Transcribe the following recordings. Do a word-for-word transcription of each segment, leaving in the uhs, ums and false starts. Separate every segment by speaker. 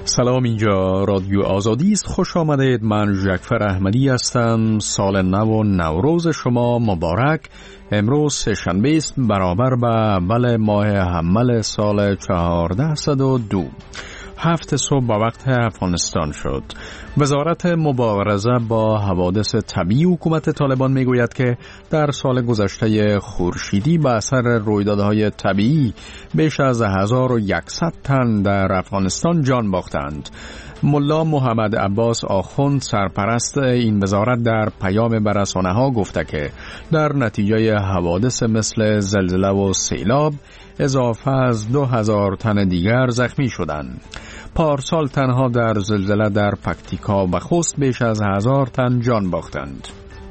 Speaker 1: سلام، اینجا رادیو آزادی است. خوش آمدید. من ژکفر احمدی هستم. سال نو و نوروز شما مبارک. امروز سه‌شنبه است، برابر به اول ماه حمل سال چهارده و دو. هفت صبح به وقت افغانستان شد. وزارت مبارزه با حوادث طبیعی حکومت طالبان میگوید که در سال گذشته خورشیدی به اثر رویدادهای طبیعی بیش از هزار و یکصد تن در افغانستان جان باختند. ملا محمد عباس آخوند، سرپرست این وزارت، در پیام به رسانه‌ها گفته که در نتیجه حوادث مثل زلزله و سیلاب اضافه از دو هزار تن دیگر زخمی شدند. پارسال تنها در زلزله در پکتیکا و خوست بیش از هزار تن جان باختند.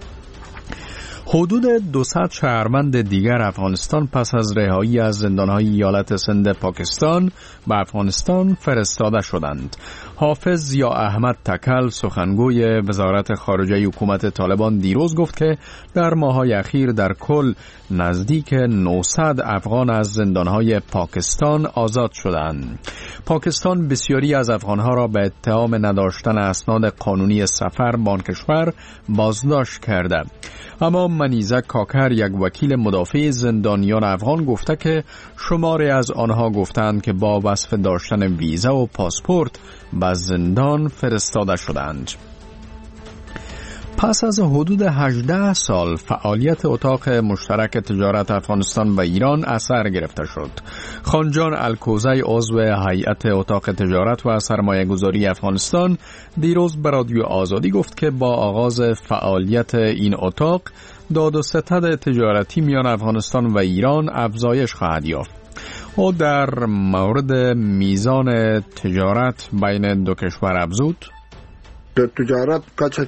Speaker 1: حدود دویست شهروند دیگر افغانستان پس از رهایی از زندان‌های ایالت سند پاکستان به افغانستان فرستاده شدند. حافظ ضیا احمد تکل، سخنگوی وزارت خارجه حکومت طالبان، دیروز گفت که در ماه‌های اخیر در کل نزدیک نهصد افغان از زندان‌های پاکستان آزاد شدند. پاکستان بسیاری از افغان‌ها را به اتهام نداشتن اسناد قانونی سفر به آن کشور بازداشت کرده. اما منیزه کاکر، یک وکیل مدافع زندانیان افغان، گفته که شماری از آنها گفتند که با وصف داشتن ویزا و پاسپورت به زندان فرستاده شدند. پس از حدود هجده سال فعالیت اتاق مشترک تجارت افغانستان و ایران اثر گرفته شد. خانجان الکوزی، عضو هیئت اتاق تجارت و سرمایه‌گذاری افغانستان، دیروز به رادیو آزادی گفت که با آغاز فعالیت این اتاق داد و ستد تجارتی میان افغانستان و ایران افزایش خواهد یافت. او در مورد میزان تجارت بین دو کشور افزود:
Speaker 2: تجارت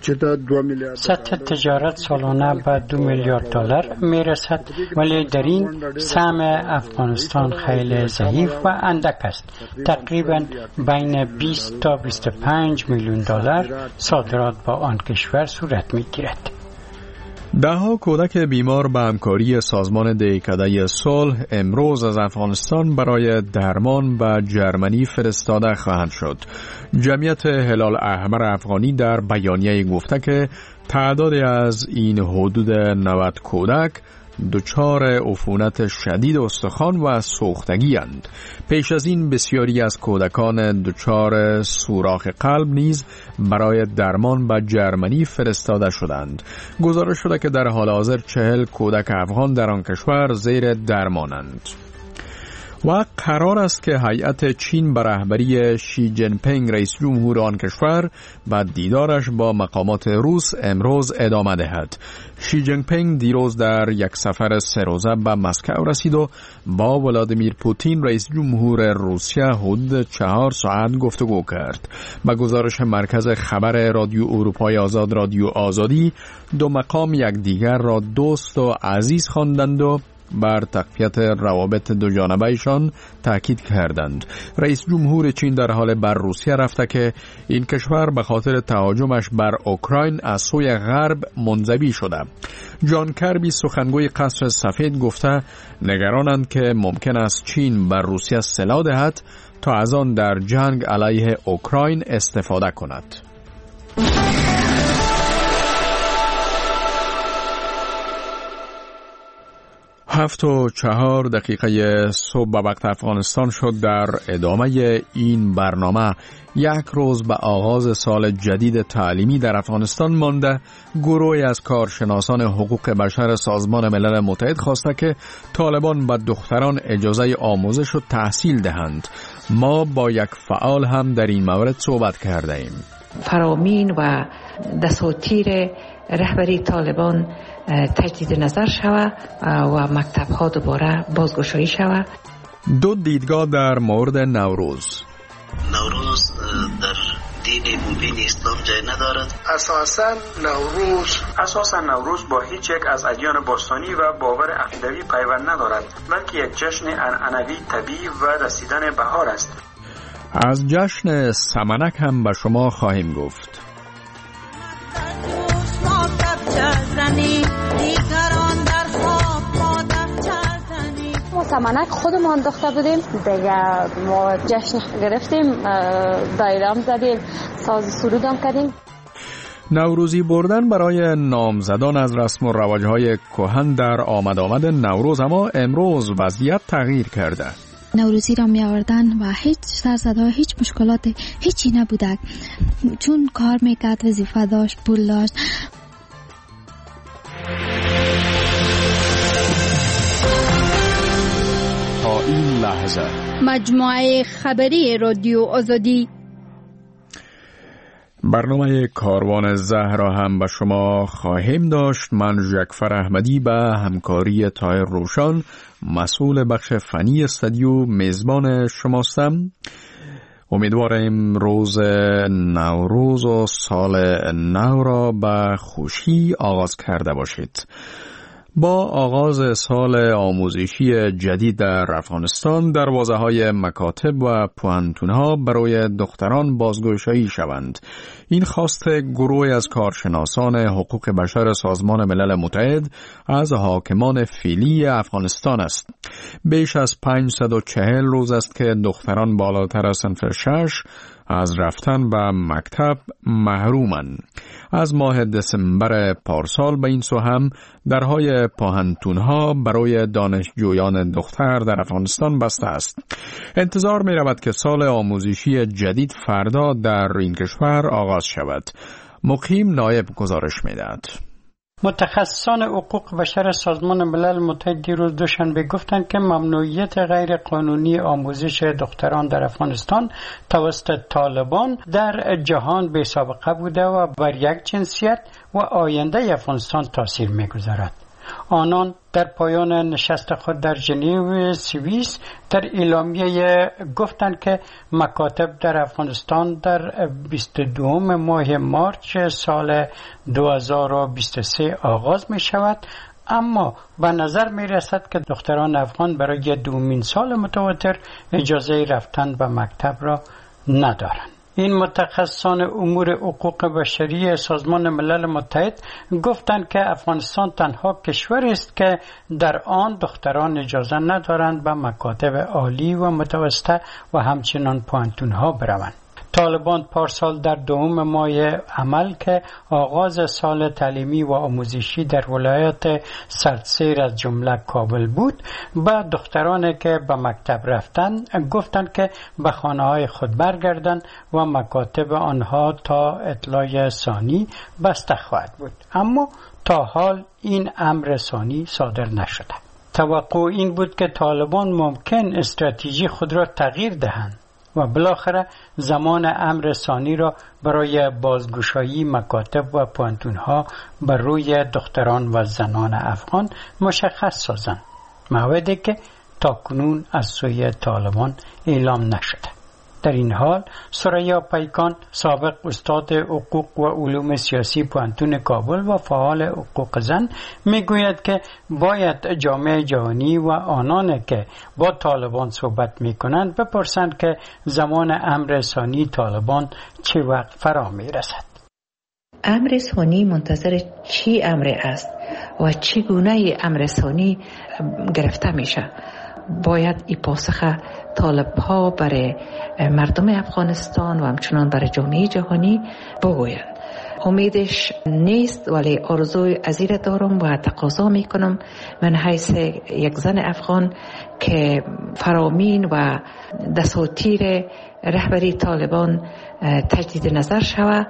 Speaker 3: سطح تجارت سالانه به دو میلیارد دلار میرسد، ولی در این سهم افغانستان خیلی ضعیف و اندک است. تقریبا بین بیست تا بیست و پنج میلیون دلار صادرات با آن کشور صورت میگیرد.
Speaker 1: دهها کودک بیمار به همکاری سازمان دهکده صلح امروز از افغانستان برای درمان به جرمنی فرستاده خواهند شد. جمعیت هلال احمر افغانی در بیانیه گفته که تعدادی از این حدود نود کودک دچار عفونت شدید استخوان و سوختگی اند. پیش از این بسیاری از کودکان دچار سوراخ قلب نیز برای درمان به جرمنی فرستاده شدند. گزارش شده که در حال حاضر چهل کودک افغان در آن کشور زیر درمانند. و قرار است که هیئت چین به رهبری شی جین پینگ، رئیس جمهور آن کشور، با دیدارش با مقامات روس امروز ادامه دهد. شی جین پینگ دیروز در یک سفر سه روزه به مسکو رسید و با ولادیمیر پوتین، رئیس جمهور روسیه، حدود چهار ساعت گفتگو کرد. به گزارش مرکز خبر رادیو اروپای آزاد، رادیو آزادی، دو مقام یکدیگر را دوست و عزیز خواندند و بر تقویت روابط دو جانبه ایشان تاکید کردند. رئیس جمهور چین در حال بر روسیه رفته که این کشور به خاطر تهاجمش بر اوکراین از سوی غرب منزوی شده. جان کربی، سخنگوی قصر سفید، گفته نگرانند که ممکن است چین بر روسیه سلاح دهد تا از آن در جنگ علیه اوکراین استفاده کند. هفت و چهار دقیقه صبح به وقت افغانستان شد. در ادامه این برنامه، یک روز به آغاز سال جدید تعلیمی در افغانستان مانده، گروهی از کارشناسان حقوق بشر سازمان ملل متحد خواسته که طالبان به دختران اجازه آموزش و تحصیل دهند. ما با یک فعال هم در این مورد صحبت کرده ایم.
Speaker 4: فرامین و دساتیر رهبری طالبان تجدید نظر شود و مکتب ها دوباره بازگشایی شود.
Speaker 1: دو دیدگاه در مورد نوروز.
Speaker 5: نوروز در دین مبین اسلام جای ندارد.
Speaker 2: اساساً نوروز
Speaker 6: اساساً نوروز با هیچ یک از ادیان باستانی و باور عقیدوی پیوند ندارد، بلکه یک جشن عنعنوی طبیعی و رسیدن بهار است.
Speaker 1: از جشن سمنک هم به شما خواهیم گفت.
Speaker 7: موسم کمانک خودمون انداخته بودیم دیگه. ما جشن گرفتیم، دایرام زدیم، ساز سرودم کردیم.
Speaker 1: نوروزی بردن برای نامزدان از رسم و رواج‌های کهن در آمد آمد نوروز، اما امروز وضعیت تغییر کرده.
Speaker 8: نوروزی را می آوردن و هیچ سرزده هیچ مشکلات هیچی نبوده، چون کار میکرد، وظیفه داشت، پول داشت.
Speaker 1: تا این لحظه
Speaker 9: مجموعه خبری رادیو آزادی
Speaker 1: برنامه کاروان زهرا هم به شما خواهیم داشت. من جعفر احمدی به همکاری طاهر روشن مسئول بخش فنی استودیو میزبان شماستم. امیدوارم روز نوروز و سال نو را به خوشی آغاز کرده باشید. با آغاز سال آموزشی جدید در افغانستان، دروازه‌های مکاتب و پوهنتون‌ها برای دختران بازگشایی شوند. این خواست گروهی از کارشناسان حقوق بشر سازمان ملل متحد از حاکمان فعلی افغانستان است. بیش از پانصد و چهل روز است که دختران بالاتر از صنف شش از رفتن به مکتب محرومند. از ماه دسامبر پارسال به این سو هم درهای پوهنتون‌ها برای دانشجویان دختر در افغانستان بسته است. انتظار می رود که سال آموزشی جدید فردا در این کشور آغاز شود. مقیم نایب گزارش می دهد.
Speaker 3: متخصصان حقوق بشر سازمان ملل متحد دیروز دوشنبه گفتند که ممنوعیت غیر قانونی آموزش دختران در افغانستان توسط طالبان در جهان بی سابقه بوده و بر یک جنسیت و آینده افغانستان تاثیر می‌گذارد. آنان در پایان نشست خود در ژنو سوئیس در اعلامیه گفتند که مکاتب در افغانستان در بیست و دوم ماه مارچ سال دو هزار و بیست و سه آغاز می شود، اما به نظر می رسد که دختران افغان برای دومین سال متواتر اجازه رفتن به مکتب را ندارند. این متخصصان امور حقوق بشری سازمان ملل متحد گفتند که افغانستان تنها کشوری است که در آن دختران اجازه ندارند به مکاتب عالی و متوسطه و همچنان پوهنتون‌ها بروند. طالبان پارسال در دوم ماه عمل که آغاز سال تعلیمی و آموزشی در ولایت سردسیر از جمله کابل بود، به دخترانی که به مکتب رفتند گفتند که به خانه‌های خود برگردند و مکاتب آنها تا اطلاع ثانی بسته خواهد بود، اما تا حال این امر ثانی صادر نشده. توقع این بود که طالبان ممکن استراتژی خود را تغییر دهند و بالاخره زمان امر ثانی را برای بازگشایی مکاتب و پوهنتون‌ها بر روی دختران و زنان افغان مشخص سازند، موعدی که تاکنون از سوی طالبان اعلام نشده. در این حال ثریا پیکان، سابق استاد حقوق و علوم سیاسی پوهنتون کابل و فعال حقوق زن، میگوید که باید جامعه جهانی و آنان که با طالبان صحبت میکنند بپرسند که زمان امر ثانی طالبان چه وقت فرا میرسد.
Speaker 4: امر ثانی منتظر چی امر است و چگونه امر ثانی گرفته میشه؟ باید این پاسخ طالب ها برای مردم افغانستان و همچنان برای جامعه جهانی بگویند. امیدش نیست، ولی آرزوی عزیره دارم و تقاضا میکنم من حیث یک زن افغان که فرامین و دساتیر رهبری طالبان تجدید نظر شود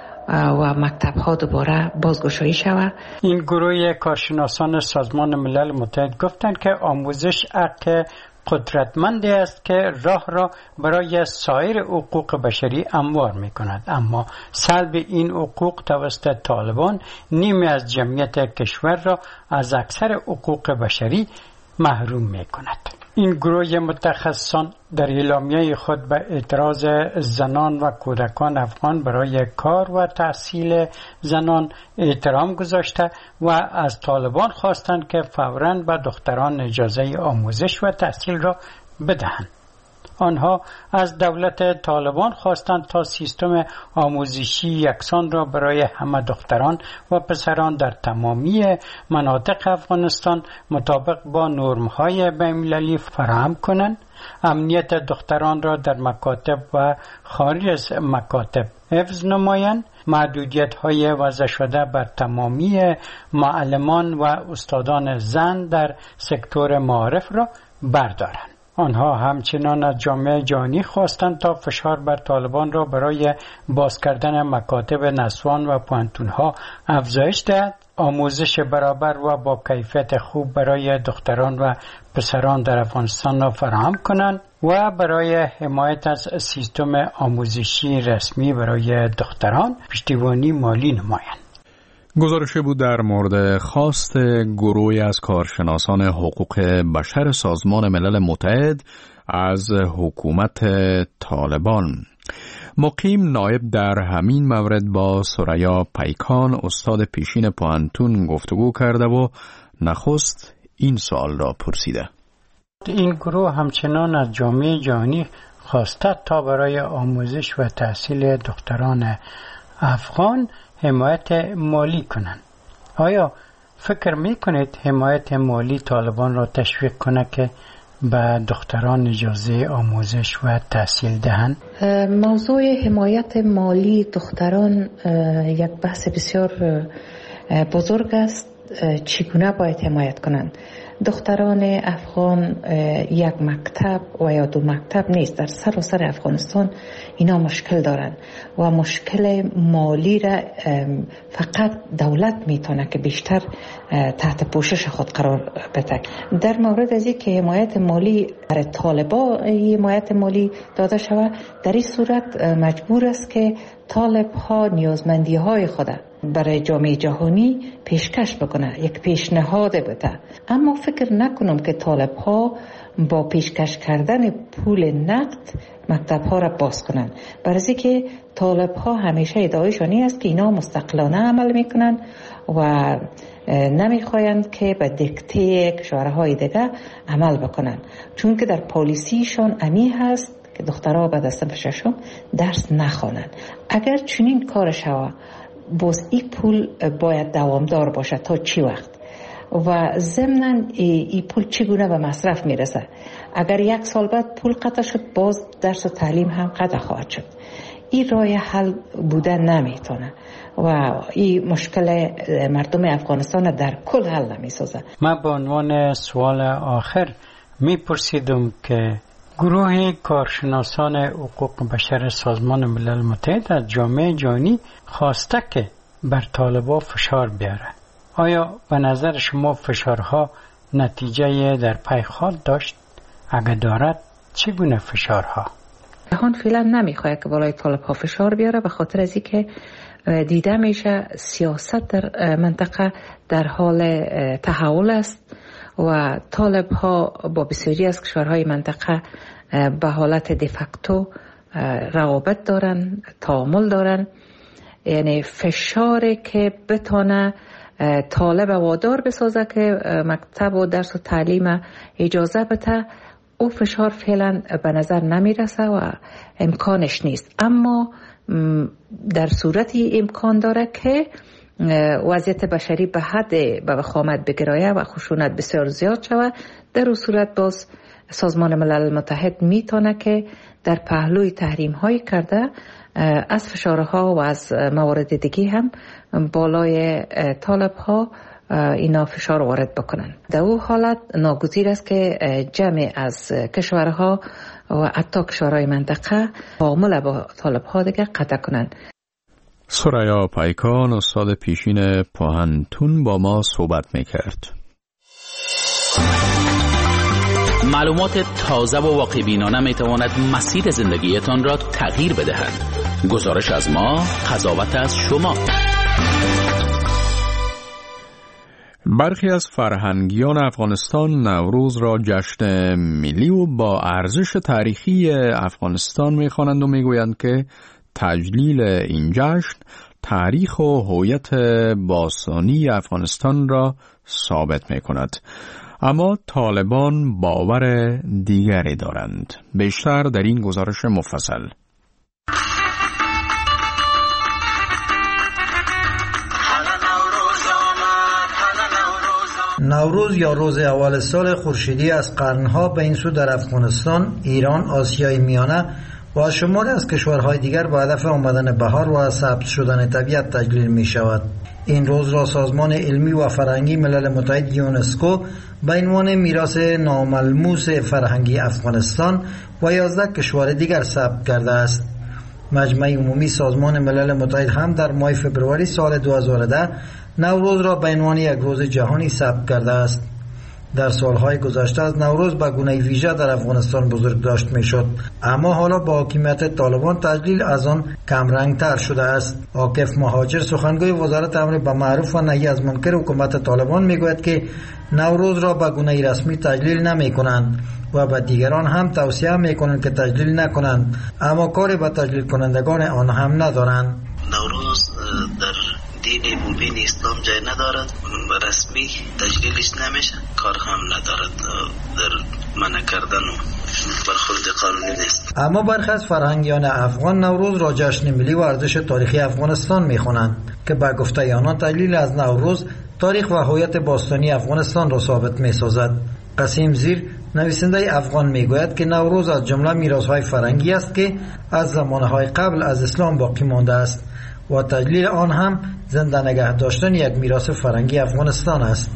Speaker 4: و مکتب ها دوباره بازگشایی شود.
Speaker 3: این گروه کارشناسان سازمان ملل متحد گفتند که آموزش حق قدرتمندی است که راه را برای سایر حقوق بشری هموار می کند، اما سلب این حقوق توسط طالبان نیمی از جمعیت کشور را از اکثر حقوق بشری محروم می کند. این گروه متخصصان در اعلامیه خود به اعتراض زنان و کودکان افغان برای کار و تحصیل زنان احترام گذاشته و از طالبان خواستند که فوراً به دختران اجازه آموزش و تحصیل را بدهند. آنها از دولت طالبان خواستند تا سیستم آموزشی یکسان را برای همه دختران و پسران در تمامی مناطق افغانستان مطابق با نرم‌های بین‌المللی فراهم کنند، امنیت دختران را در مکاتب و خارج از مکاتب حفظ نمایند، محدودیت‌های وضع شده بر تمامی معلمان و استادان زن در سکتور معارف را بردارند. آنها همچنان از جامعه جهانی خواستند تا فشار بر طالبان را برای باز کردن مکاتب نسوان و پوهنتون‌ها افزایش دهد، آموزش برابر و با کیفیت خوب برای دختران و پسران در افغانستان را فراهم کنند و برای حمایت از سیستم آموزشی رسمی برای دختران پشتیبانی مالی نمایند.
Speaker 1: گزارش بود در مورد خواست گروهی از کارشناسان حقوق بشر سازمان ملل متحد از حکومت طالبان. مقیم نایب در همین مورد با ثریا پیکان استاد پیشین پوهنتون گفتگو کرده و نخست این سوال را پرسیده.
Speaker 3: این گروه همچنان از جامعه جهانی خواسته تا برای آموزش و تحصیل دختران افغان حمایت مالی کنند. آیا فکر میکنید حمایت مالی طالبان را تشویق کنه که به دختران اجازه آموزش و تحصیل دهند؟
Speaker 4: موضوع حمایت مالی دختران یک بحث بسیار بزرگ است. چگونه باید حمایت کنند؟ دختران افغان یک مکتب و یا دو مکتب نیست، در سراسر افغانستان اینا مشکل دارن و مشکل مالی را فقط دولت میتونه که بیشتر تحت پوشش خود قرار بده. در مورد از این که حمایت مالی برای طالبا حمایت مالی داده شود، در این صورت مجبور است که طالب ها نیازمندی های خود برای جامعه جهانی پیشکش بکنه، یک پیشنهاد بده. اما فکر نکنم که طالب ها با پیشکش کردن پول نقد مکتب ها را باز کنند، برای که طالب ها همیشه ادعایشان این است که اینا مستقلانه عمل میکنن و نمیخواهند که به دیکته کشورهای دیگه عمل بکنن، چون که در پالیسیشان امی هست که دخترها بعد از صنف ششم درس نخوانند. اگر چنین کار شود، باز این پول باید دوامدار باشه تا چی وقت و ضمناً این پول چگونه به مصرف میرسه؟ اگر یک سال بعد پول قطع شد، باز درس و تعلیم هم قطع خواهد شد. این راه حل بوده نمیتونه و این مشکل مردم افغانستان در کل حل نمیسازه.
Speaker 3: من به عنوان سوال آخر میپرسیدم که گروه کارشناسان حقوق بشر سازمان ملل متحد از جامعه جهانی خواسته که بر طالبان فشار بیاره. آیا به نظر شما فشارها نتیجه در پی خواهد داشت؟ اگر دارد، چگونه فشارها؟
Speaker 4: جهان فعلا نمیخواد که بالای طالب‌ها فشار بیاره، به خاطر از اینکه دیده میشه سیاست در منطقه در حال تحول است و طالب‌ها با بسیاری از کشورهای منطقه به حالت دفکتو روابط دارن، تعامل دارن. یعنی فشاری که بتونه طالب وادار بسازه که مکتب و درس و تعلیم اجازه بده، او فشار فعلا به نظر نمیرسه و امکانش نیست. اما در صورتی امکان داره که وضعیت بشری به حد به وخامت بگرایه و خشونت بسیار زیاد شود، در اون صورت باز سازمان ملل متحد میتونه که در پهلوی تحریم هایی کرده از فشارها و از موارد دیگه هم بالای طالب ها اینا فشار وارد بکنن. در اون حالت ناگزیر است که جمع از کشورها و حتی کشورهای منطقه تعامل با طالب ها دیگه قطع کنند.
Speaker 1: ثریا پیکان استاد پیشین پوهنتون با ما صحبت میکرد.
Speaker 10: معلومات تازه و واقع بینانه می تواند مسیر زندگیتان را تغییر بدهد. گزارش از ما، قضاوت از شما.
Speaker 1: برخی از فرهنگیان افغانستان نوروز را جشن ملی و با ارزش تاریخی افغانستان می خوانند و می گویند که تجلیل این جشن تاریخ و هویت باستانی افغانستان را ثابت می کند. اما طالبان باور دیگری دارند. بیشتر در این گزارش مفصل.
Speaker 11: نوروز یا روز اول سال خورشیدی از قرنها به این سو در افغانستان، ایران، آسیای میانه و شماری از کشورهای دیگر به هدف آمدن بهار و سبز شدن طبیعت تجلیل می شود. این روز را سازمان علمی و فرهنگی ملل متحد یونسکو به عنوان میراث ناملموس فرهنگی افغانستان و یازده کشور دیگر ثبت کرده است. مجمع عمومی سازمان ملل متحد هم در ماه فوریه سال دو هزار و ده نوروز را به عنوان یک روز جهانی ثبت کرده است. در سالهای گذشته از نوروز به گونه ویژه در افغانستان بزرگ داشت می شد، اما حالا با حکومت طالبان تجلیل از آن کمرنگ تر شده است. عاکف مهاجر، سخنگوی وزارت امر به معروف و نهی از منکر حکومت طالبان می گوید که نوروز را به گونه رسمی تجلیل نمی کنند و به دیگران هم توصیه می کنند که تجلیل نکنند، اما کاری به تجلیل کنندگان آن هم ندارند.
Speaker 5: نوروز در دین مبین اسلام جای ندارد، رسمی تجلیلش نمیشه، کار هم ندارد، در منع کردن و برخورد قانونی نیست.
Speaker 11: اما برخی از فرهنگیان افغان نوروز را جشن ملی و ارزش تاریخی افغانستان میخوانند که به گفته آنان تجلیل از نوروز تاریخ و هویت باستانی افغانستان را ثابت میسازد. قسیم زیر، نویسنده افغان، میگوید که نوروز از جمله میراث‌های فرهنگی است که از زمانهای قبل از اسلام باقی مانده است و تجلیل آن هم زنده نگه داشتن یک میراث فرهنگی افغانستان است.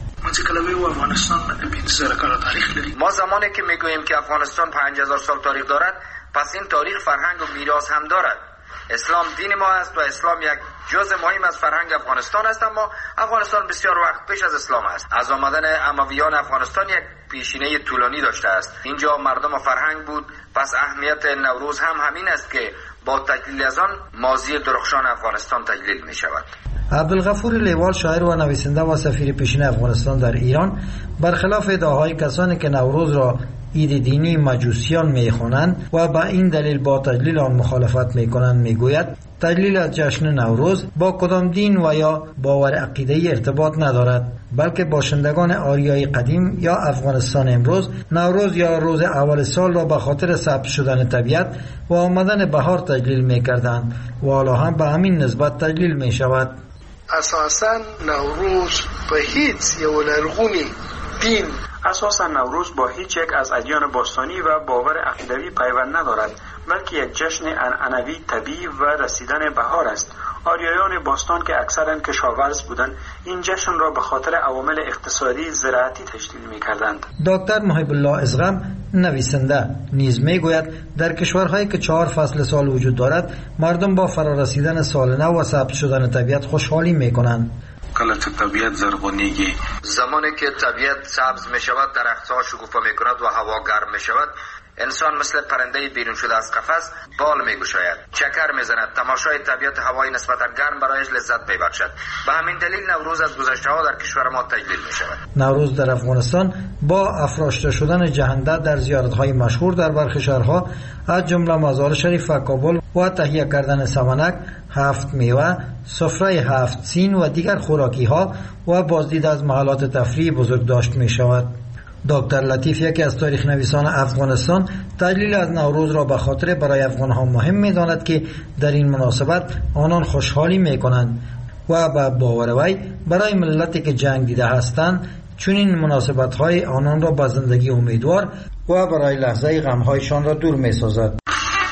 Speaker 12: ما زمانی که میگوییم که افغانستان پنج هزار سال تاریخ دارد، پس این تاریخ، فرهنگ و میراث هم دارد. اسلام دین ما است و اسلام یک جزء مهم از فرهنگ افغانستان است، اما افغانستان بسیار وقت پیش از اسلام است. از آمدن امویان افغانستان یک پیشینه طولانی داشته است. اینجا مردم و فرهنگ بود، پس اهمیت نوروز هم همین است که با تجلیل از آن ماضی درخشان افغانستان تجلیل می شود.
Speaker 11: عبدالغفور لیوال، شاعر و نویسنده و سفیر پیشین افغانستان در ایران، برخلاف ادعاهای کسانی که نوروز را عید دینی مجوسیان می‌خوانند و با این دلیل با تجلیل آن مخالفت می‌کنند، میگوید تجلیل از جشن نوروز با کدام دین و یا باور عقیده‌ای ارتباط ندارد، بلکه باشندگان آریایی قدیم یا افغانستان امروز نوروز یا روز اول سال را به خاطر سبز شدن طبیعت و آمدن بهار تجلیل می‌کردند و حالا هم به همین نسبت تجلیل می‌شود.
Speaker 2: اساساً نوروز به هیچ یو لرغونی دین
Speaker 6: اساساً نوروز با هیچ یک از ادیان باستانی و باور عقیدوی پیوند ندارد، بلکه یک جشن عنعنوی طبیعی و رسیدن بهار است. آریایان باستان که اکثرا کشاورز بودند، این جشن را به خاطر عوامل اقتصادی زراعتی تشکیل می‌کردند.
Speaker 11: دکتر محب الله ازغم، نویسنده، نیز میگوید در کشورهایی که چهار فصل سال وجود دارد، مردم با فرارسیدن سال نو و سبز شدن طبیعت خوشحالی می‌کنند.
Speaker 12: کله چې طبیعت زرغونیږي، زمانی که طبیعت سبز می شود، درختها شکوفه می کند و هوا گرم می شود، انسان مثل پرنده بیرون شده از قفس بال می گشاید، چکر می زند. تماشای طبیعت هوای نسبتا گرم برایش لذت می بخشد. به همین دلیل نوروز از گذشته ها در کشور ما تجلیل می شود.
Speaker 11: نوروز در افغانستان با افراشته شدن جهنده در زیارت های مشهور در برخی شهرها از جمله مزار شریف و کابل و تهیه کردن سمنک، هفت میوه، سفره هفت سین و دیگر خوراکی ها و بازدید از محلات تفریح بزرگ داشت می شود. دکتر لطیف، یکی از تاریخ نویسان افغانستان، تجلیل از نوروز را به خاطر برای افغان ها مهم می داند که در این مناسبت آنان خوشحالی می کنند و به باور وی برای ملتی که جنگ دیده هستند چون این مناسبت های آنان را به زندگی امیدوار و برای لحظه غم هایشان را دور می سازد.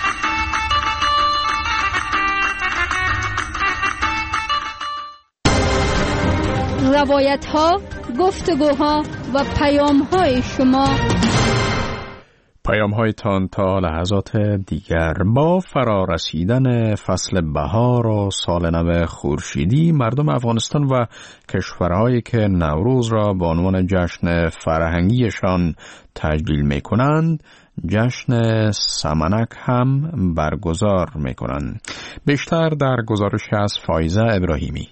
Speaker 9: روایت ها، گفتگوها و پیام های شما.
Speaker 1: پیام های تان تا لحظات دیگر. با فرارسیدن فصل بهار و سال نو خورشیدی، مردم افغانستان و کشورهایی که نوروز را به عنوان جشن فرهنگیشان تجلیل می کنند، جشن سمنک هم برگزار می کنند. بیشتر در گزارش از فایزه ابراهیمی.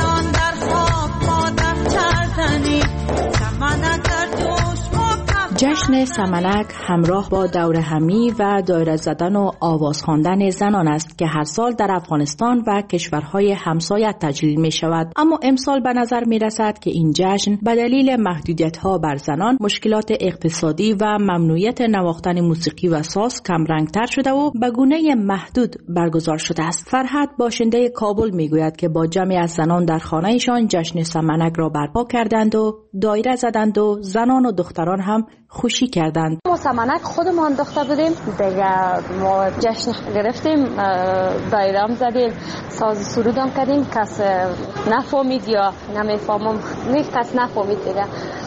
Speaker 13: جشن جشن سمنک همراه با دوره همی و دایره زدن و آواز خواندن زنان است که هر سال در افغانستان و کشورهای همسایه تجلیل می شود. اما امسال به نظر می رسد که این جشن به دلیل محدودیت ها بر زنان، مشکلات اقتصادی و ممنوعیت نواختن موسیقی و ساز کم رنگ تر شده و به گونه محدود برگزار شده است. فرحت باشنده کابل می گوید که با جمعی از زنان در خانهشان جشن سمنک را برپا کردند و دایره زدند و زنان و دختران هم خوشی کردند.
Speaker 7: ما سمنک خودمان انداخته بودیم دیگه، ما جشن گرفتیم، دایره هم زدیم، ساز سرود هم کردیم. کس نفهمید یا نمیفهمم، نه کس نفهمید دیگه.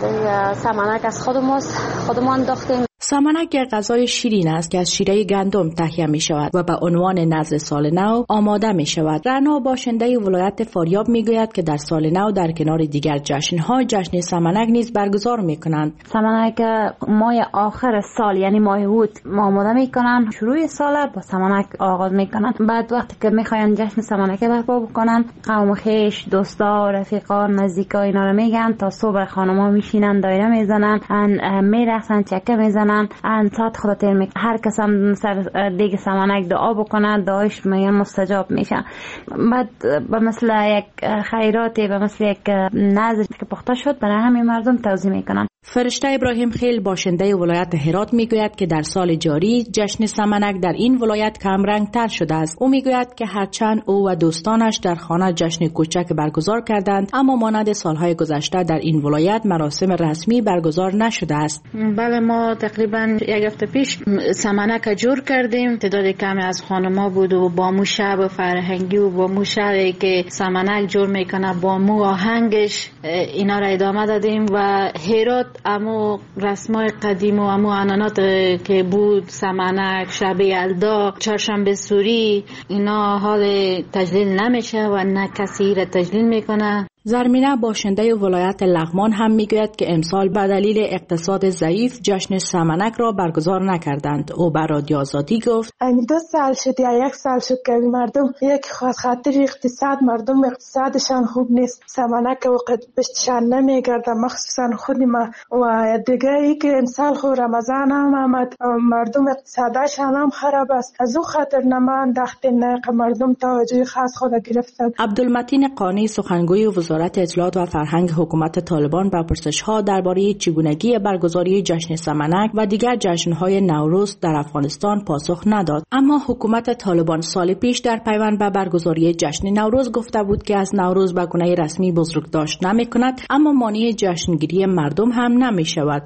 Speaker 7: سمنک از خودمان خودمان انداختیم.
Speaker 13: سمنک یک غذای شیرین است که از شیره گندم تهیه می شود و به عنوان نذر سال نو آماده می شود. رنا باشنده ولایت فاریاب می گوید که در سال نو در کنار دیگر جشن‌ها جشن سمنک نیز برگزار می کنند.
Speaker 14: سمنک ماه آخر سال یعنی ماه اوت آماده می کنند. شروع سال با سمنک آغاز می کنند. بعد وقتی که می خواهند جشن سمنک برپا بکنند، قوم خویش، دوستا، رفیقا، نزدیکا اینا رو میگن تا صبح خانم‌ها میشینن دایره میزنن، میرقصن، چکه میزنن. ان ساعت خدا تیر می هر کس هم سر دیگ سمنک دعا بکنه، دعایش میگن مستجاب میشه. بعد به مثل یک خیراتی، به مثل یک نذر که پخته شد برای همین مردم توزیع میکنن.
Speaker 13: فرشته ابراهیم خیل باشنده ولایت هرات میگوید که در سال جاری جشن سمنک در این ولایت کم رنگ تر شده است. او میگوید که هرچند او و دوستانش در خانه جشن کوچک برگزار کردند، اما مانند سالهای گذشته در این ولایت مراسم رسمی برگزار نشده است.
Speaker 15: بله، ما تقریبا یک هفته پیش سمنک جور کردیم. تعداد کمی از خانما بود و با مو شب فرهنگی و با مو شبی که سمنک جور میکنه با مو آهنگش اینا را ادامه دادیم و هرات امو رسمای قدیم و امو عنعنات که بود، سمنک، شب یلدا، چهارشنبه سوری، اینا حال تجلیل نمیشه و نه کسی را تجلیل میکنه.
Speaker 13: زرمینه باشنده ولایت لغمان هم میگوید که امسال به دلیل اقتصاد ضعیف جشن سمنک را برگزار نکردند. او به رادیو آزادی گفت
Speaker 16: این دو سال شد یا یک سال شد که مردم یک خاطر اقتصاد مردم اقتصادشان خوب نیست، سمنک وقت بشتشان نمیگرده، مخصوصا خود ما. و دیگه ای که امسال خو رمضان هم آمد، مردم اقتصادشان هم خراب است، از او خاطر نما انداختیم، نه مردم توجه خاص خود گرفتند.
Speaker 13: عبدالمتین قانی سخنگوی وزارت اطلاعات و فرهنگ حکومت طالبان به پرسش‌ها درباره چگونگی برگزاری جشن سمنک و دیگر جشن‌های نوروز در افغانستان پاسخ نداد. اما حکومت طالبان سال پیش در پیوند به برگزاری جشن نوروز گفته بود که از نوروز به گونه رسمی بزرگداشت نمی‌کند، اما مانع جشنگیری مردم هم نمی‌شود.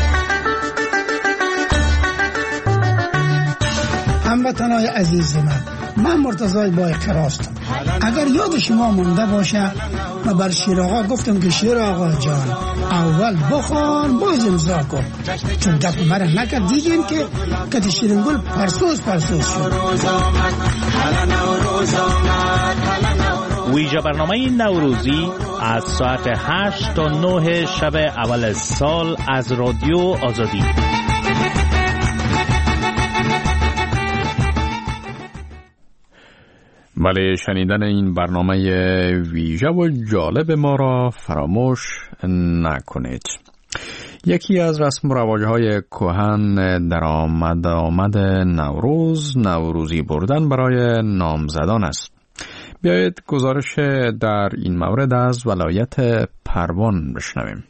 Speaker 17: هموطنان عزیز من، من مرتضی با اقراستم. اگر یاد شما مونده باشه و بر شیر آقا گفتم که شیر آقا جان اول بخوان باز امضا کن، چون گپ مرا نکرد دیدین که کت شیرین گل پرسوز پرسوز شد.
Speaker 18: ویژه برنامه نوروزی از ساعت هشت تا نه شب اول سال از رادیو آزادی.
Speaker 1: بله، شنیدن این برنامه ویژه و جالب ما را فراموش نکنید. یکی از رسم و رواج‌های کهن در آمد آمد نوروز، نوروزی بردن برای نامزدان است. بیایید گزارش در این مورد از ولایت پروان بشنویم.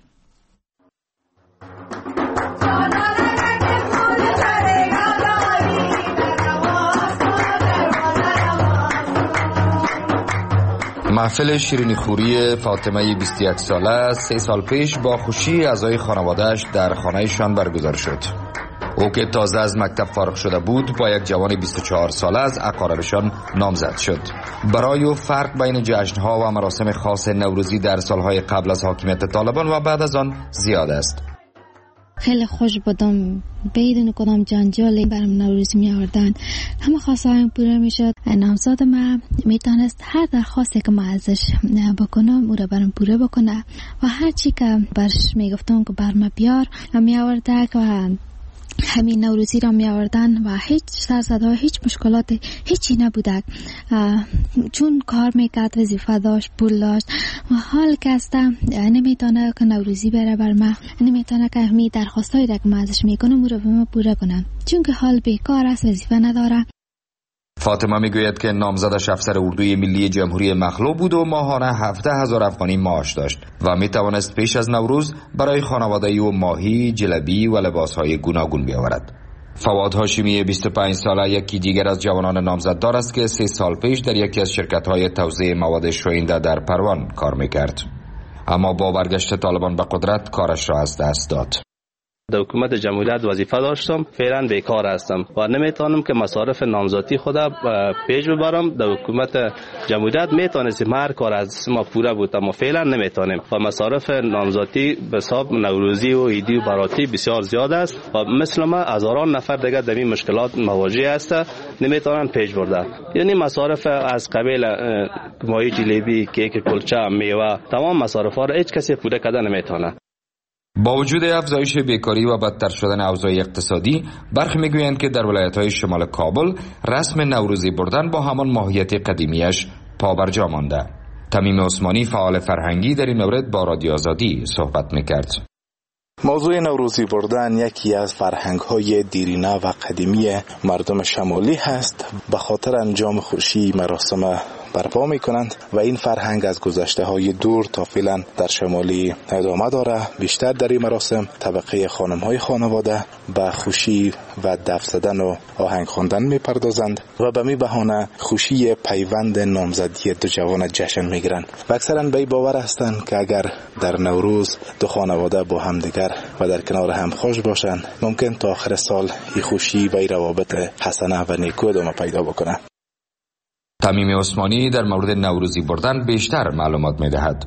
Speaker 19: محفل شیرینی خوری فاطمه بیست و یک ساله سه سال پیش با خوشی اعضای خانواده‌اش در خانه‌شان برگزار شد. او که تازه از مکتب فارغ شده بود با یک جوان بیست و چهار ساله از اقاربشان نامزد شد. برای او فرق بین جشن‌ها و مراسم خاص نوروزی در سالهای قبل از حاکمیت طالبان و بعد از آن زیاد است.
Speaker 8: خیلی خوش بودم، بدون کدام جنجالی برام نوروز می آوردن. همه خواسته‌هایم پوره می شد. نامزد ما می تانست هر درخواستی که ما ازش بکنم او را برام پوره بکنه و هر چی که برش می گفتم که بر ما بیار می آورده و همین نوروزی را می آوردن و هیچ سرصدا هیچ مشکلات هیچی نبودک، چون کار میکرد، وظیفه داشت، پول داشت و حال که است نمیتونه که نوروزی بره بر ما، نمیتونه که همی درخواستایی را که ما ازش میکنم رو به ما پوره کنم، چون که حال بیکار است، وظیفه نداره.
Speaker 19: فاطمه میگوید که نامزدش افسر اردوی ملی جمهوری مخلوع بود و ماهانه هفده هزار افغانی معاش داشت و میتوانست پیش از نوروز برای خانواده او ماهی، جلبی و لباسهای گوناگون بیاورد. فواد هاشمی بیست و پنج ساله یکی دیگر از جوانان نامزددار است که سه سال پیش در یکی از شرکت‌های توزیع مواد شوینده در پروان کار میکرد، اما با برگشت طالبان به قدرت کارش را از دست داد.
Speaker 20: در حکومت جمهوریت وظیفه داشتم، فعلا بیکار هستم و نمیتونم که مصارف نامزدی خودم پیش ببرم. در حکومت جمهوریت میتونستیم هر کار از ما پوره بود، اما فعلا نمیتونیم و مصارف نامزدی به حساب نوروزی و عیدی و براتی بسیار زیاد است و مثل ما هزاران نفر دیگه در این مشکلات مواجه است، نمیتونن پیش برده. یعنی مصارف از قبیل ماهی، جلیبی، کیک، کلچه، میوه، تمام مصارف ها را هیچ کسی پوره کرده نمیتونه.
Speaker 19: با وجود افزایش بیکاری و بدتر شدن اوضاع اقتصادی، برخی میگویند که در ولایت‌های شمال کابل رسم نوروزی بردن با همان ماهیت قدیمیش پابرجا مانده. تمیم عثمانی فعال فرهنگی در این مورد با رادیو آزادی صحبت میکرد.
Speaker 21: موضوع نوروزی بردن یکی از فرهنگ‌های دیرینه و قدیمی مردم شمالی هست. به خاطر انجام خوشی مراسم برپا می‌کنند و این فرهنگ از گذشته‌های دور تا فعلا در شمالی ادامه داره. بیشتر در این مراسم طبقه خانم‌های خانواده به خوشی و دف زدن و آهنگ خواندن می‌پردازند و به می بهانه خوشی پیوند نامزدی دو جوان جشن می‌گیرند و اکثرا به این باور هستند که اگر در نوروز دو خانواده با همدیگر و در کنار هم خوش باشند، ممکن تا آخر سال این خوشی و این روابط حسنه و نیکو ادامه پیدا بکنه.
Speaker 19: تمیم عثمانی در مورد نوروزی بردن بیشتر معلومات می‌دهد.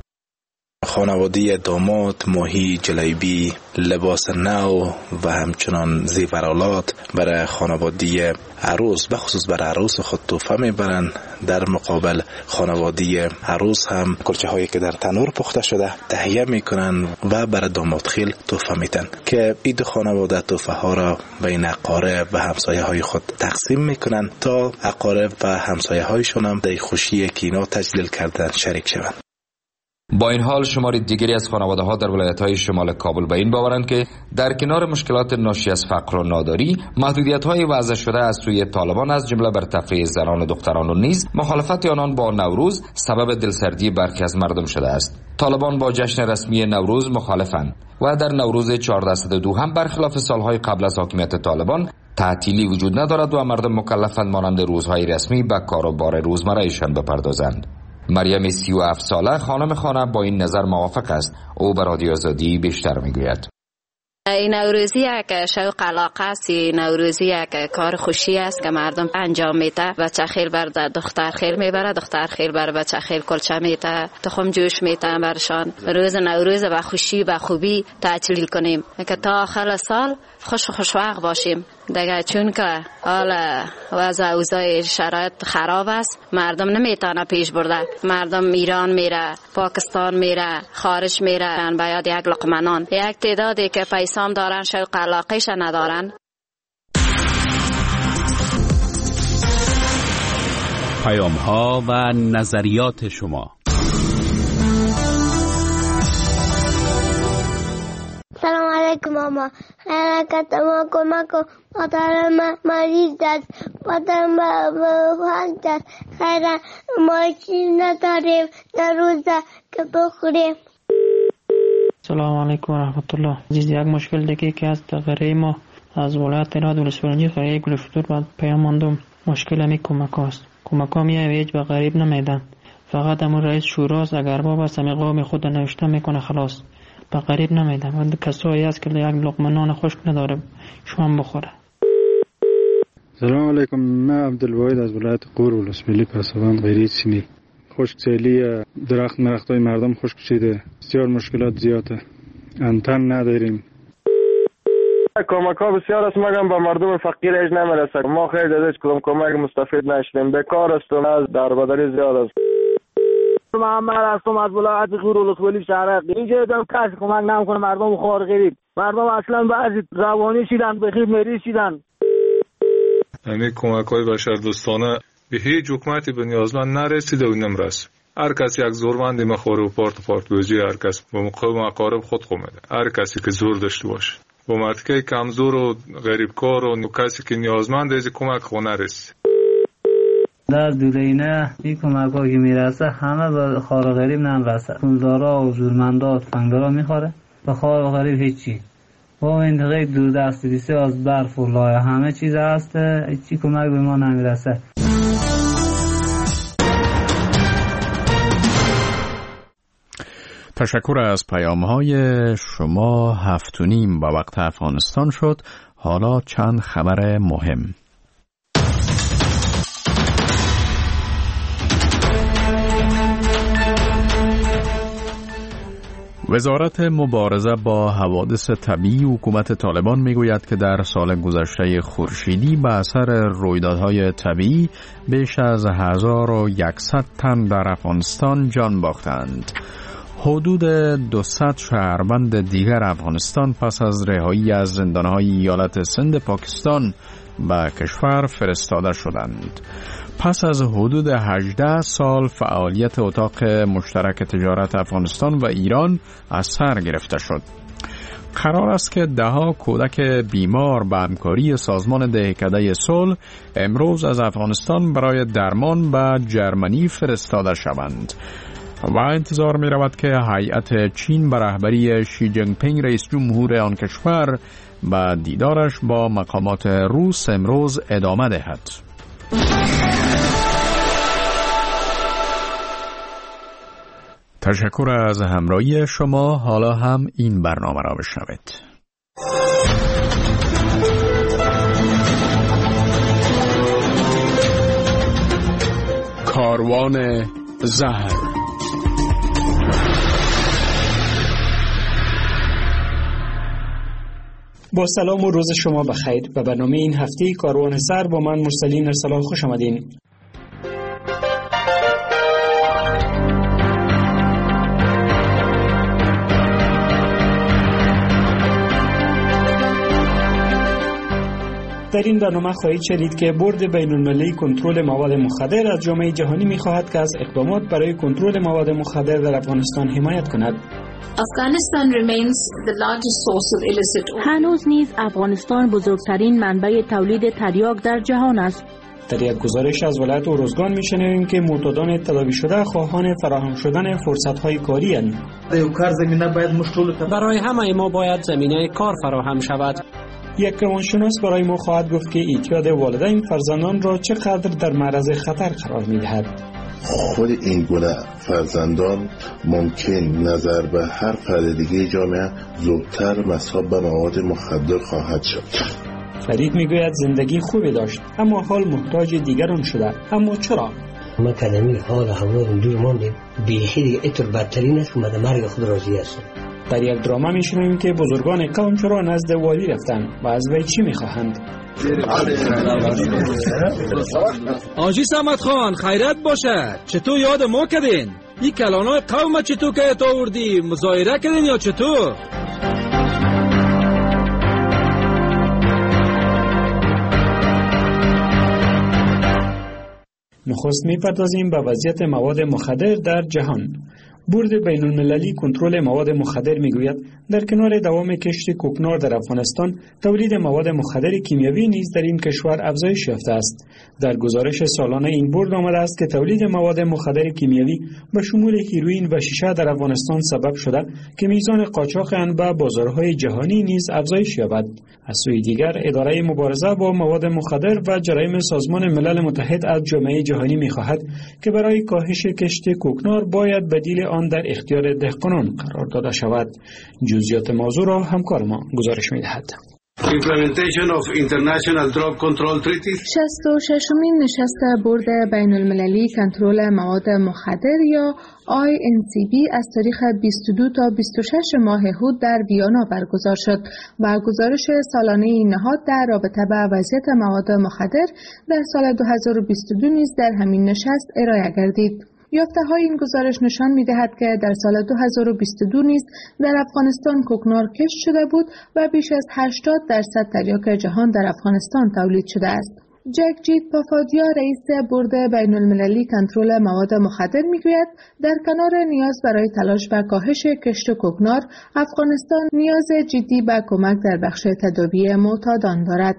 Speaker 21: خانواده داماد ماهی، جلیبی، لباس نو و همچنان زیورالات برای خانواده عروس به خصوص برای عروس خود تحفه میبرن. در مقابل خانواده عروس هم کلچه هایی که در تنور پخته شده تهیه میکنن و برای داماد خیل تحفه میدن که این دو خانواده تحفه ها را بین اقارب و همسایه های خود تقسیم میکنن تا اقارب و همسایه هایشون هم در خوشی که اینا تجلیل کردن شریک شوند.
Speaker 19: با این حال شماری دیگری از خانواده ها در ولایت‌های شمال کابل به این باورند که در کنار مشکلات ناشی از فقر و ناداری، محدودیت‌های وضع شده از سوی طالبان از جمله بر تفریح زنان و دختران و نیز مخالفت آنان با نوروز سبب دلسردی برخی از مردم شده است. طالبان با جشن رسمی نوروز مخالفند و در نوروز چهارده صد و دو هم برخلاف سالهای قبل از حاکمیت طالبان تعطیلی وجود ندارد و مردم مکلفند مانند روزهای رسمی به کار و بار روزمره‌شان بپردازند. مریم سی و هفت ساله خانم خانه با این نظر موافق است. او به رادیو آزادی بیشتر میگوید.
Speaker 22: این نوروزی یک شوق علاقه است، نوروزی یک کار خوشی است که مردم انجام میده. بچه خیل بر دختر خیل میبره، دختر خیل بر بچه خیل کلچه میده، تخم جوش میده برشان. روز نوروز با خوشی و خوبی تعطیل کنیم که تا آخر سال خوش خوشوقت باشیم دیگه، چون که حالا وضع اوضاع شرایط خراب است، مردم نمیتونه پیش برده. مردم ایران میره، پاکستان میره، خارج میره، باید یک لقمه نان. یک تعدادی که پیسام دارن شوق علاقهش ندارن.
Speaker 10: پیام ها و نظریات شما.
Speaker 23: سلام علیکم ماما. حرکت ما کمک کن. مادرم مریض است. مادرم بخوانده است. خیلی ما چیز نداریم در روزه که بخوریم.
Speaker 24: سلام علیکم و رحمت الله. عزیز، یک مشکل دیگه که از تغییر ما از ولایت هرات ولسوالی خیلی گل فطور بعد پیام ماندم. مشکل همی کمک هست. کمک ها میه هیچ به غریب نمیدن. فقط همون رئیس شوراست، اگر بابا سمی قوم خود نوشته میکنه خلاص، به غریب نمیدن. و کسایی هست که یک لقمه نان خشک نداره شام بخوره.
Speaker 25: سلام علیکم. من عبدالواحد از ولایت غور ولسوالی پسوان غیری سیمی. خشکسالی درخت مرختای مردم خشک شده، بسیار مشکلات زیاده، انتن نداریم.
Speaker 26: کمک ها بسیار است مگم با مردم فقیر ایش نمیرسه. ما خیلی از کدام کمک مستفید نشدیم. بیکار است و از دربدری زیاد است.
Speaker 2: محمد هستم از ولایت غور ولسوالی شرقی. اینجا دارم کسی کمک نمیکنه مردم خار غریب. مردم اصلا بعضی روانی شدن، بخیر مریض شدن.
Speaker 3: همین کمک‌های بشردوستانه به هیچ حکومتی به نیازمند نرسیده و نمیرسه. هر کسی یک زورمندی مخوره و پارت پارت بوجی هر کس با مقام اقارب خود خو میده. هر کسی که زور داشته باشه با مرتکه کمزور و غریبکار و کسی که نیازمند از کمک خو نرسه.
Speaker 4: در دورینه این کمک ها که میرسه همه به خار غریب نمیرسه. پولدارا و زورمندا و تفنگدارا میخوره به خار غریب هیچی. با منطقه دور دسترسی از برف و لایه همه چیز هست، هیچی کمک به ما نمیرسه.
Speaker 1: تشکر از پیام‌های شما. هفت و نیم با وقت افغانستان شد. حالا چند خبر مهم. وزارت مبارزه با حوادث طبیعی حکومت طالبان میگوید که در سال گذشته خورشیدی به اثر رویدادهای طبیعی بیش از هزار و یکصد تن در افغانستان جان باختند. حدود دویست شهروند دیگر افغانستان پس از رهایی از زندانهای ایالت سند پاکستان به کشور فرستاده شدند. پس از حدود هجده سال فعالیت اتاق مشترک تجارت افغانستان و ایران از سر گرفته شد. قرار است که دهها کودک بیمار به همکاری سازمان دهکده صلح امروز از افغانستان برای درمان به جرمنی فرستاده شوند و انتظار می رود که هیئت چین به رهبری شی جین پینگ رئیس جمهور آن کشور به دیدارش با مقامات روس امروز ادامه دهد. تشکر از همراهی شما. حالا هم این برنامه را بشنوید. کاروان زهر.
Speaker 5: با سلام و روز شما بخیر. به برنامه این هفته کاروان زهر با من مرسلین ارسلان خوش آمدین. در این برنامه خواهید شنید که بورد بین‌المللی کنترل مواد مخدر از جامعه جهانی می‌خواهد که از اقدامات برای کنترل مواد مخدر در افغانستان حمایت کند.
Speaker 13: هنوز نیز افغانستان بزرگترین منبع تولید تریاک در جهان است.
Speaker 5: در یک گزارش از ولایت اروزگان می‌شنویم که معتادان تداوی شده خواهان فراهم شدن فرصت‌های کاری اند.
Speaker 6: برای همه ما باید زمینه کار فراهم شود.
Speaker 5: یک روانشناس برای ما خواهد گفت که اعتیاد والدین فرزندان را چقدر در معرض خطر قرار می‌دهد.
Speaker 12: خود این گونه فرزندان ممکن نظر به هر فرد دیگه جامعه زودتر مصاب به مواد مخدر خواهد شد.
Speaker 5: فرید میگوید زندگی خوبی داشت اما حال محتاج دیگران شده. اما چرا؟
Speaker 27: ما کلمی حال هوا دور ماندیم، بیخی دیگه اتر بدترین است که من مرگ خود راضی هستم.
Speaker 5: در یک درامه میشنویم که بزرگان قوم چرا نزد والی رفتن و از وی چی میخواهند.
Speaker 6: آجی سمت خان خیرت باشه، چطور یاد ما کردین؟ این کلانای قوم چطور که تا آوردی مظاهره کردین یا چطور؟
Speaker 5: نخست میپردازیم به وضعیت مواد مخدر در جهان. بورد بین‌المللی کنترل مواد مخدر میگوید در کنار دوام کشت کوکنار در افغانستان، تولید مواد مخدر کیمیاوی نیز در این کشور افزایش یافته است. در گزارش سالانه این بورد آمده است که تولید مواد مخدر کیمیاوی به شمول هیروئین و شیشه در افغانستان سبب شده که میزان قاچاق آن به بازارهای جهانی نیز افزایش یابد. از سوی دیگر اداره مبارزه با مواد مخدر و جرایم سازمان ملل متحد از جامعه جهانی میخواهد که برای کاهش کشت کوکنار باید بدیل آن در اختیار دهقانان قرار داده شود. جزئیات موضوع را همکار ما گزارش می‌دهد.
Speaker 28: Implementation of International Drug Control Treaty.
Speaker 29: شصت و ششمین نشست بورد بین المللی کنترل مواد مخدر یا آی ان سی بی از تاریخ بیست و دو تا بیست و شش ماه هود در ویانا برگزار شد و گزارش سالانه این نهاد در رابطه با وضعیت مواد مخدر در سال دو هزار و بیست و دو نیز در همین نشست ارائه گردید. یافته‌های این گزارش نشان می‌دهد که در سال دو هزار و بیست و دو نیز در افغانستان کوکنار کشت شده بود و بیش از هشتاد درصد تریاک جهان در افغانستان تولید شده است. جگجیت پافادیا رئیس بورد بین المللی کنترل مواد مخدر میگوید در کنار نیاز برای تلاش و کاهش کشت کوکنار، افغانستان نیاز جدی به کمک در بخش تداوی معتادان دارد.